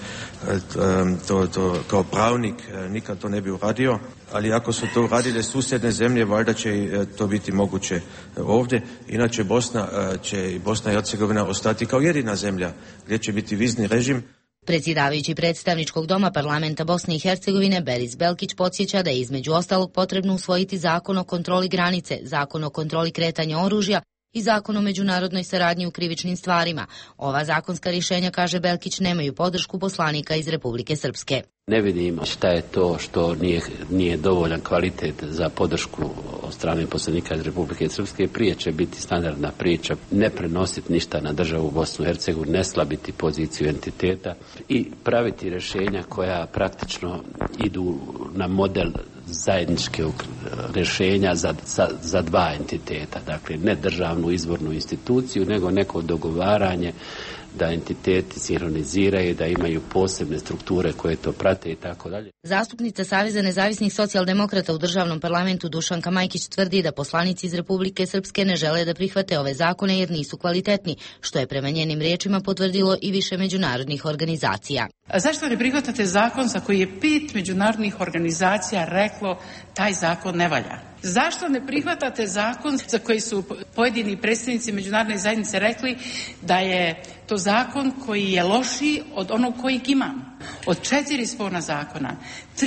to kao pravnik nikad to ne bi uradio, ali ako su to uradile susjedne zemlje, valjda će to biti moguće ovdje. Inače će Bosna i Hercegovina ostati kao jedina zemlja gdje će biti vizni režim. Predsjedavajući predstavničkog doma parlamenta Bosne i Hercegovine Beris Belkić podsjeća da je između ostalog potrebno usvojiti zakon o kontroli granice, zakon o kontroli kretanja oružja i zakon o međunarodnoj saradnji u krivičnim stvarima. Ova zakonska rješenja, kaže Belkić, nemaju podršku poslanika iz Republike Srpske. Ne vidimo šta je to što nije dovoljan kvalitet za podršku od strane poslanika iz Republike Srpske. Prije će biti standardna priča, ne prenositi ništa na državu Bosnu i Hercegovinu, ne slabiti poziciju entiteta i praviti rješenja koja praktično idu na model zajedničkog rješenja za dva entiteta. Dakle, ne državnu izvornu instituciju, nego neko dogovaranje da entiteti sinhroniziraju, da imaju posebne strukture koje to prate i tako dalje. Zastupnica Saveza nezavisnih socijaldemokrata u državnom parlamentu Dušanka Majkić tvrdi da poslanici iz Republike Srpske ne žele da prihvate ove zakone jer nisu kvalitetni, što je prema njenim riječima potvrdilo i više međunarodnih organizacija. A zašto ne prihvatate zakon za koji je 5 međunarodnih organizacija reklo taj zakon ne valja? Zašto ne prihvatate zakon za koji su pojedini predstavnici međunarodne zajednice rekli da je to zakon koji je lošiji od onog kojeg imamo. Od 4 spona zakona,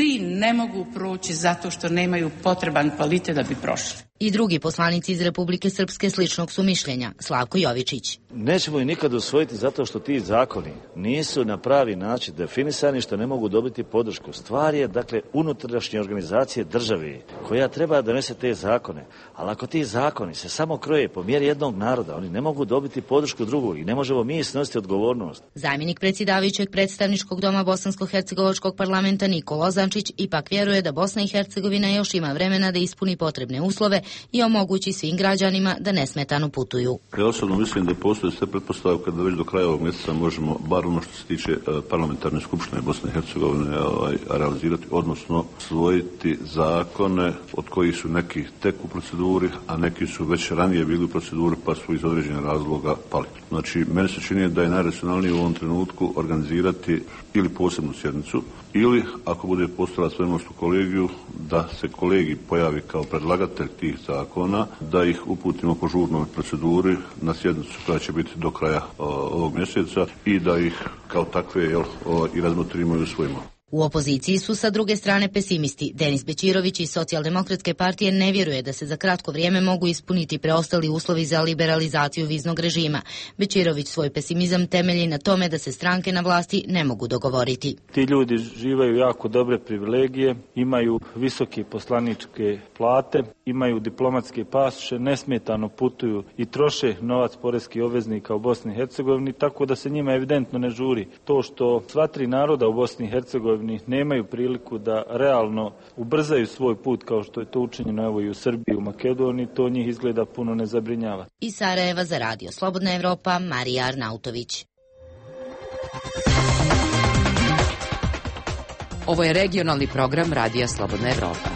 3 ne mogu proći zato što nemaju potreban kvalitet da bi prošli. I drugi poslanici iz Republike Srpske sličnog su mišljenja. Slavko Jovičić. Nećemo ih nikad usvojiti zato što ti zakoni nisu na pravi način definisani, što ne mogu dobiti podršku. Stvar je, dakle, unutrašnje organizacije države koja treba da donese te zakone. Ali ako ti zakoni se samo kroje po mjeri jednog naroda, oni ne mogu dobiti podršku drugog i ne možemo mi snositi odgovornost. Zamjenik predsjedavajućeg predstavničkog doma Bosansko-hercegovačkog parlamenta Nikola Ozančić ipak vjeruje da Bosna i Hercegovina još ima vremena da ispuni potrebne uslove i omogući svim građanima da nesmetano putuju. Ja osobno mislim da postoje sve pretpostavke da već do kraja ovog mjeseca možemo, bar ono što se tiče parlamentarne skupštine Bosne i Hercegovine, realizirati, odnosno usvojiti zakone od kojih su neki tek u proceduri, a neki su već ranije bili u proceduri pa su iz određenih razloga pali. Znači, meni se čini da je najracionalnije u ovom trenutku organizirati ili posebnu sjednicu, ili ako bude postojala spremnost u kolegiju, da se kolegij pojavi kao predlagatelj tih zakona, da ih uputimo po žurnoj proceduri na sjednicu koja će biti do kraja ovog mjeseca i da ih kao takve i razmotrimo i usvojimo. U opoziciji su sa druge strane pesimisti. Denis Bećirović iz Socijaldemokratske partije ne vjeruje da se za kratko vrijeme mogu ispuniti preostali uslovi za liberalizaciju viznog režima. Bećirović svoj pesimizam temelji na tome da se stranke na vlasti ne mogu dogovoriti. Ti ljudi živaju jako dobre privilegije, imaju visoke poslaničke plate, imaju diplomatske pasoše, nesmetano putuju i troše novac poreskih obveznika u Bosni i Hercegovini, tako da se njima evidentno ne žuri. To što sva 3 naroda u Bosni i Hercegovini nemaju priliku da realno ubrzaju svoj put kao što je to učinjeno evo i u Srbiji, u Makedoniji, to njih izgleda puno ne zabrinjava. Iz Sarajeva za Radio Slobodna Evropa, Marija Arnautović. Ovo je regionalni program Radija Slobodna Evropa.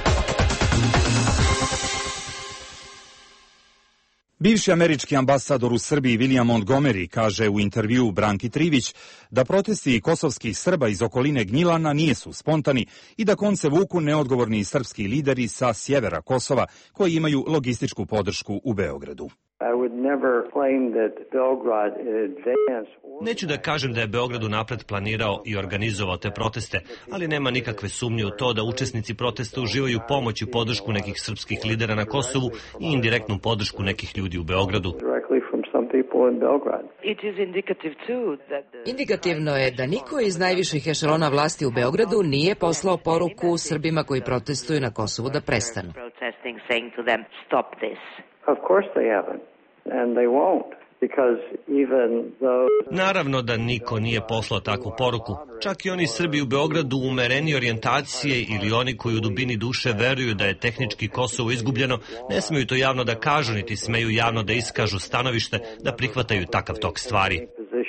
Bivši američki ambasador u Srbiji William Montgomery kaže u intervjuu Branki Trivić da protesti kosovskih Srba iz okoline Gnjilana nisu spontani i da konce vuku neodgovorni srpski lideri sa sjevera Kosova koji imaju logističku podršku u Beogradu. Neću da kažem da je Beograd unapred planirao i organizovao te proteste, ali nema nikakve sumnje u to da učesnici protesta uživaju pomoć i podršku nekih srpskih lidera na Kosovu i indirektnu podršku nekih ljudi u Beogradu. Indikativno je da niko iz najviših ešelona vlasti u Beogradu nije poslao poruku Srbima koji protestuju na Kosovu da prestanu. Naravno da niko nije poslao takvu poruku. Čak i oni Srbi u Beogradu umereni orijentacije ili oni koji u dubini duše veruju da je tehnički Kosovo izgubljeno, ne smeju to javno da kažu, niti smeju javno da iskažu stanovište da prihvataju takav tok stvari.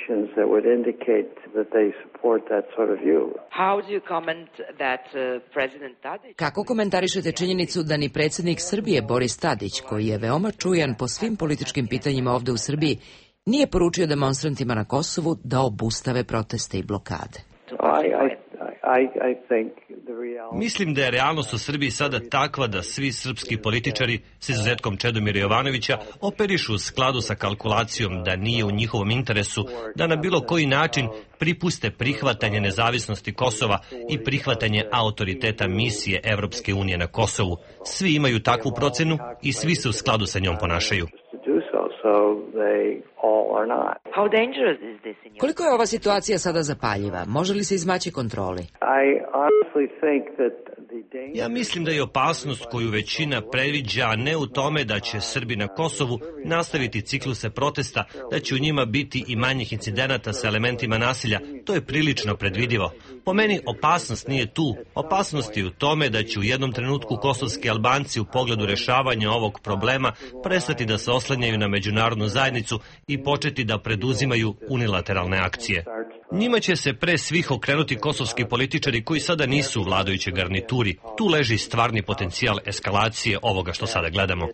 Kako komentarišete činjenicu da ni predsjednik Srbije Boris Tadić, koji je veoma čujan po svim političkim pitanjima ovde u Srbiji, nije poručio demonstrantima na Kosovu da obustave proteste i blokade? Mislim da je realnost u Srbiji sada takva da svi srpski političari, s izuzetkom Čedomira Jovanovića, operišu u skladu sa kalkulacijom da nije u njihovom interesu da na bilo koji način pripuste prihvatanje nezavisnosti Kosova i prihvatanje autoriteta misije Evropske unije na Kosovu. Svi imaju takvu procenu i svi se u skladu sa njom ponašaju. Koliko je ova situacija sada zapaljiva? Može li se izmaći kontroli? Ja mislim da je opasnost koju većina predviđa ne u tome da će Srbi na Kosovu nastaviti cikluse protesta, da će u njima biti i manjih incidenata sa elementima nasilja. To je prilično predvidivo. Po meni opasnost nije tu. Opasnost je u tome da će u jednom trenutku kosovski Albanci u pogledu rešavanja ovog problema prestati da se oslanjaju na međunarodnu zajednicu i početi da preduzimaju unilateralne akcije. Njima će se pre svih okrenuti kosovski političari koji sada nisu u vladajućoj garnituri. Tu leži stvarni potencijal eskalacije ovoga što sada gledamo.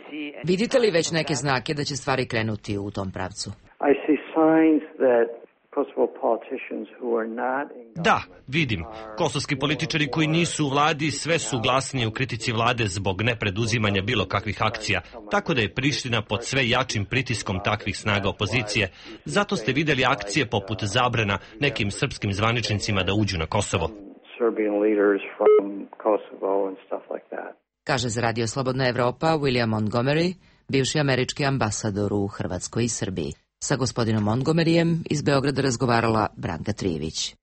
Vidite li već neke znake da će stvari krenuti u tom pravcu? Da, vidim. Kosovski političari koji nisu u vladi sve su glasniji u kritici vlade zbog nepreduzimanja bilo kakvih akcija, tako da je Priština pod sve jačim pritiskom takvih snaga opozicije. Zato ste vidjeli akcije poput zabrana nekim srpskim zvaničnicima da uđu na Kosovo. Kaže za Radio Slobodna Evropa William Montgomery, bivši američki ambasador u Hrvatskoj i Srbiji. Sa gospodinom Montgomeryjem iz Beograda razgovarala Branka Trijević.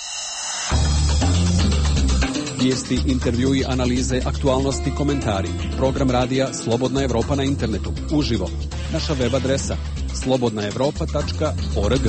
Vijesti, intervjui, analize, aktualnosti, komentari. Program radija Slobodna Evropa na internetu. Uživo. Naša web adresa slobodnaevropa.org.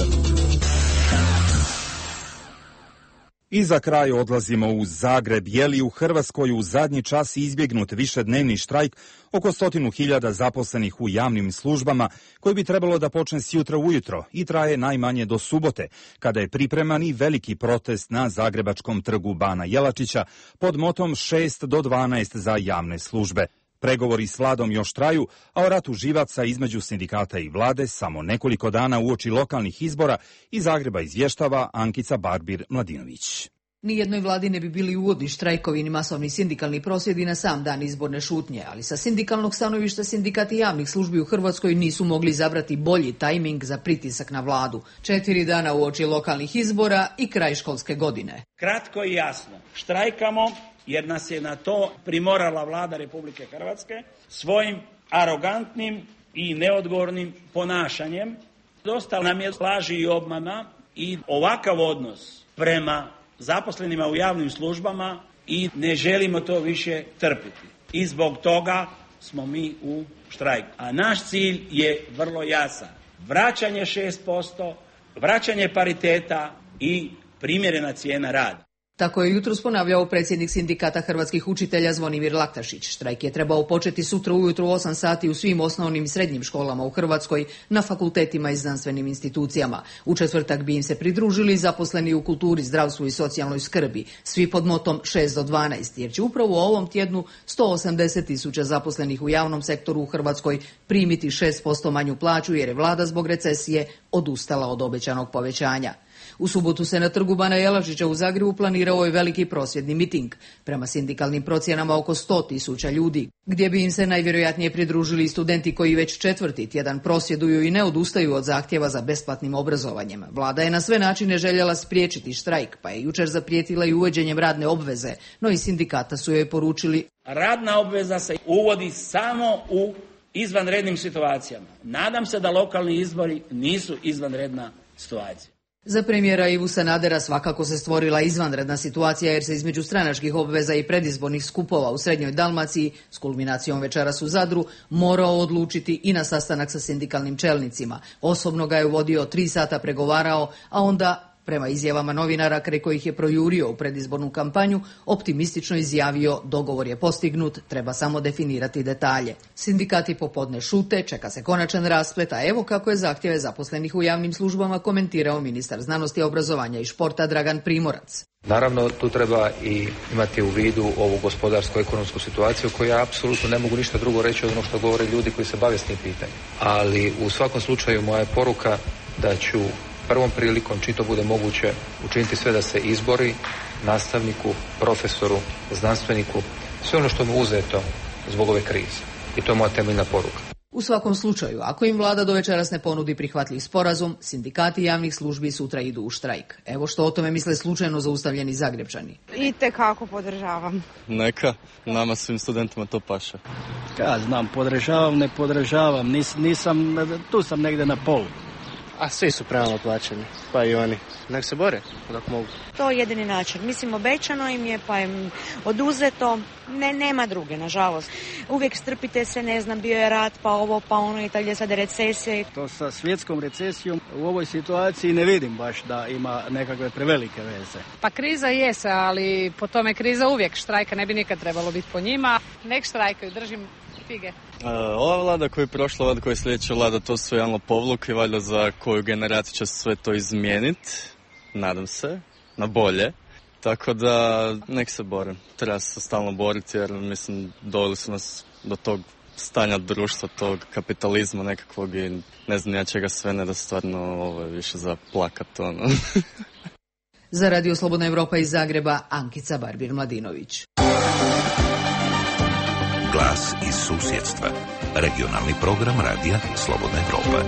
I za kraj odlazimo u Zagreb. Je li u Hrvatskoj u zadnji čas izbjegnut višednevni štrajk oko 100.000 zaposlenih u javnim službama, koji bi trebalo da počne sjutra ujutro i traje najmanje do subote, kada je pripreman i veliki protest na Zagrebačkom trgu Bana Jelačića pod motom 6 do 12 za javne službe. Pregovori s vladom još traju, a o ratu živaca između sindikata i vlade samo nekoliko dana uoči lokalnih izbora iz Zagreba izvještava Ankica Barbir-Mladinović. Nijednoj vladi ne bi bili ugodni štrajkovi ni masovni sindikalni prosvjedi na sam dan izborne šutnje, ali sa sindikalnog stanovišta sindikati javnih službi u Hrvatskoj nisu mogli izabrati bolji tajming za pritisak na vladu. 4 dana uoči lokalnih izbora i kraj školske godine. Kratko i jasno, štrajkamo jer nas je na to primorala vlada Republike Hrvatske svojim arogantnim i neodgovornim ponašanjem. Dosta nam je laži i obmana i ovakav odnos prema zaposlenima u javnim službama i ne želimo to više trpiti. I zbog toga smo mi u štrajku. A naš cilj je vrlo jasan. Vraćanje 6%, vraćanje pariteta i primjerena cijena rada. Tako je jutros ponavljao predsjednik sindikata hrvatskih učitelja Zvonimir Laktašić. Štrajk je trebao početi sutra ujutro u 8 sati u svim osnovnim i srednjim školama u Hrvatskoj, na fakultetima i znanstvenim institucijama. U četvrtak bi im se pridružili zaposleni u kulturi, zdravstvu i socijalnoj skrbi, svi pod motom 6 do 12, jer će upravo u ovom tjednu 180.000 zaposlenih u javnom sektoru u Hrvatskoj primiti 6% manju plaću, jer je vlada zbog recesije odustala od obećanog povećanja. U subotu se na trgu Bana Jelačića u Zagrebu planirao je veliki prosvjedni miting, prema sindikalnim procjenama oko 100.000 ljudi, gdje bi im se najvjerojatnije pridružili studenti koji već 4. tjedan prosvjeduju i ne odustaju od zahtjeva za besplatnim obrazovanjem. Vlada je na sve načine željela spriječiti štrajk, pa je jučer zaprijetila i uvođenjem radne obveze, no i sindikata su joj poručili: radna obveza se uvodi samo u izvanrednim situacijama. Nadam se da lokalni izbori nisu izvanredna situacija. Za premijera Ivu Sanadera svakako se stvorila izvanredna situacija, jer se između stranačkih obveza i predizbornih skupova u Srednjoj Dalmaciji, s kulminacijom večeras u Zadru, morao odlučiti i na sastanak sa sindikalnim čelnicima. Osobno ga je vodio 3 sata, pregovarao, a onda, prema izjavama novinara kraj kojih je projurio u predizbornu kampanju, optimistično izjavio: dogovor je postignut, treba samo definirati detalje. Sindikati popodne šute, čeka se konačan rasplet, a evo kako je zahtjeve zaposlenih u javnim službama komentirao ministar znanosti, obrazovanja i športa Dragan Primorac. Naravno, tu treba i imati u vidu ovu gospodarsko-ekonomsku situaciju, koju ja apsolutno ne mogu ništa drugo reći od ono što govore ljudi koji se bave s tim pitanjem. Ali u svakom slučaju moja je poruka da ću prvom prilikom, čim to bude moguće, učiniti sve da se izbori nastavniku, profesoru, znanstveniku, sve ono što mu uzeto zbog ove krize. I to je moja temeljna poruka. U svakom slučaju, ako im vlada do večeras ne ponudi prihvatljiv sporazum, sindikati javnih službi sutra idu u štrajk. Evo što o tome misle slučajno zaustavljeni Zagrepčani. Itekako podržavam. Neka, nama svim studentima to paše. Ja znam, podržavam, ne podržavam, nisam, tu sam negdje na polu. A svi su pravo plaćeni, pa i oni. Nek se bore, dok mogu. To je jedini način. Mislim, obećano im je, pa im oduzeto. Nema druge, nažalost. Uvijek strpite se, ne znam, bio je rat, pa ovo, pa ono, Italija je sada recesija. To sa svjetskom recesijom u ovoj situaciji ne vidim baš da ima nekakve prevelike veze. Pa kriza jese, ali po tome kriza uvijek. Štrajka ne bi nikad trebalo biti po njima. Nek štrajkaju, držim fige. Ova vlada koja je prošla, vlada koja je sljedeća vlada, to su jedan povluk i valjda za koju generaciju će sve to izmijeniti. Nadam se, na bolje. Tako da nek se bore. Treba se stalno boriti jer mislim doveli su nas do tog stanja društva, tog kapitalizma nekakvog i ne znam ja čega sve, ne da stvarno više za plakat. Za Radio Slobodna Evropa iz Zagreba, Ankica Barbir-Mladinović. Glas iz susjedstva. Regionalni program Radija Slobodna Evropa.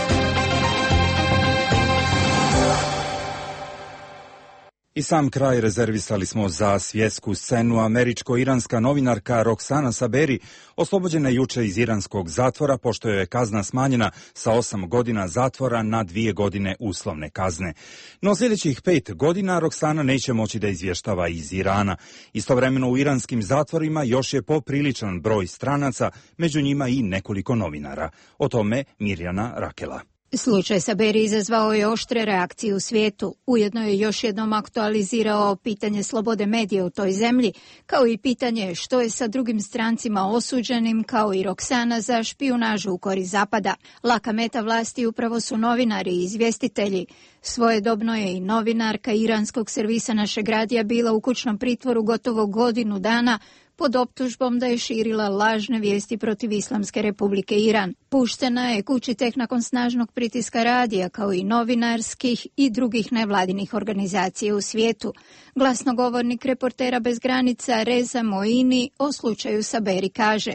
I sam kraj rezervisali smo za svjetsku scenu. Američko-iranska novinarka Roksana Saberi oslobođena juče iz iranskog zatvora, pošto je kazna smanjena sa 8 godina zatvora na 2 godine uslovne kazne. No sljedećih 5 godina Roksana neće moći da izvještava iz Irana. Istovremeno u iranskim zatvorima još je popriličan broj stranaca, među njima i nekoliko novinara. O tome Mirjana Rakela. Slučaj Saberi izazvao je oštre reakcije u svijetu. Ujedno je još jednom aktualizirao pitanje slobode medija u toj zemlji, kao i pitanje što je sa drugim strancima osuđenim, kao i Roksana za špijunažu u korist Zapada. Laka meta vlasti upravo su novinari i izvjestitelji. Svojedobno je i novinarka iranskog servisa Našeg radija bila u kućnom pritvoru gotovo godinu dana, pod optužbom da je širila lažne vijesti protiv Islamske republike Iran. Puštena je kući tek nakon snažnog pritiska radija, kao i novinarskih i drugih nevladinih organizacija u svijetu. Glasnogovornik Reportera bez granica Reza Moini o slučaju Saberi kaže: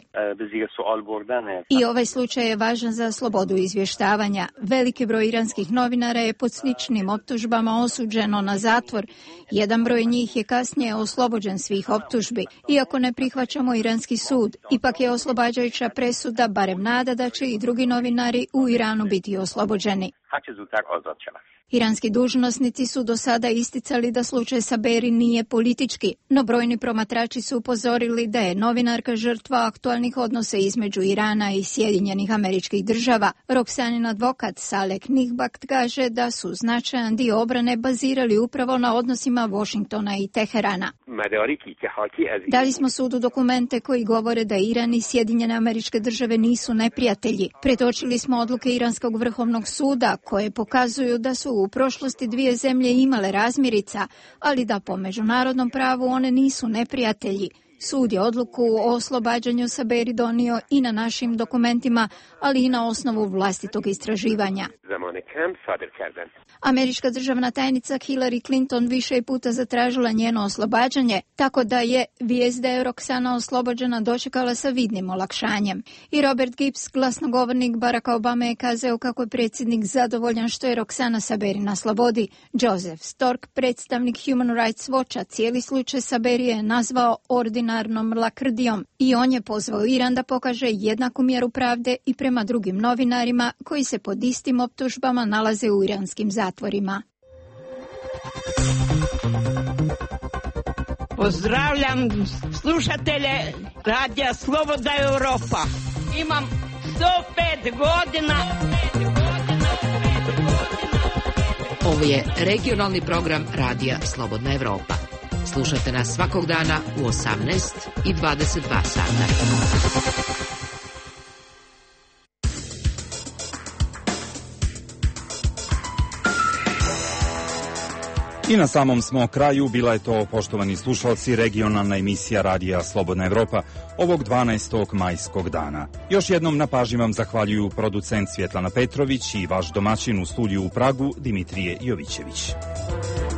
I ovaj slučaj je važan za slobodu izvještavanja. Veliki broj iranskih novinara je pod sličnim optužbama osuđeno na zatvor. Jedan broj njih je kasnije oslobođen svih optužbi. Iako ne prihvaćamo iranski sud, ipak je oslobađajuća presuda barem nada da će i drugi novinari u Iranu biti oslobođeni. Iranski dužnosnici su do sada isticali da slučaj Saberi nije politički, no brojni promatrači su upozorili da je novinarka žrtva aktualnih odnosa između Irana i Sjedinjenih Američkih Država. Roksanin advokat Saleh Nihbakt kaže da su značajan dio obrane bazirali upravo na odnosima Washingtona i Teherana. Dali smo sudu dokumente koji govore da Iran i Sjedinjene Američke Države nisu neprijatelji. Pretočili smo odluke Iranskog vrhovnog suda koje pokazuju da su u prošlosti dvije zemlje imale razmirica, ali da po međunarodnom pravu one nisu neprijatelji. Sud je odluku o oslobađanju Saberi donio i na našim dokumentima, ali i na osnovu vlastitog istraživanja. Američka državna tajnica Hillary Clinton više puta zatražila njeno oslobađanje, tako da je vijest da je Roksana oslobođena dočekala sa vidnim olakšanjem. I Robert Gibbs, glasnogovornik Baracka Obame, je kazao kako je predsjednik zadovoljan što je Roksana Saberi na slobodi. Joseph Stork, predstavnik Human Rights Watcha, cijeli slučaj Saberi je nazvao ordinarnom lakrdijom i on je pozvao Iran da pokaže jednaku mjeru pravde i prema drugim novinarima koji se pod istim optužbama nalaze u iranskim zatvorima. Pozdravljam slušatelje Radija Slobodna Evropa. Imam 105 godina. Ovo je regionalni program Radija Slobodna Evropa. Slušajte nas svakog dana u 18 i 22 sata. I na samom smo kraju, bila je to, poštovani slušalci, regionalna emisija Radija Slobodna Evropa ovog 12. majskog dana. Još jednom na pažnji vam zahvaljuju producent Svjetlana Petrović i vaš domaćin u studiju u Pragu Dimitrije Jovićević.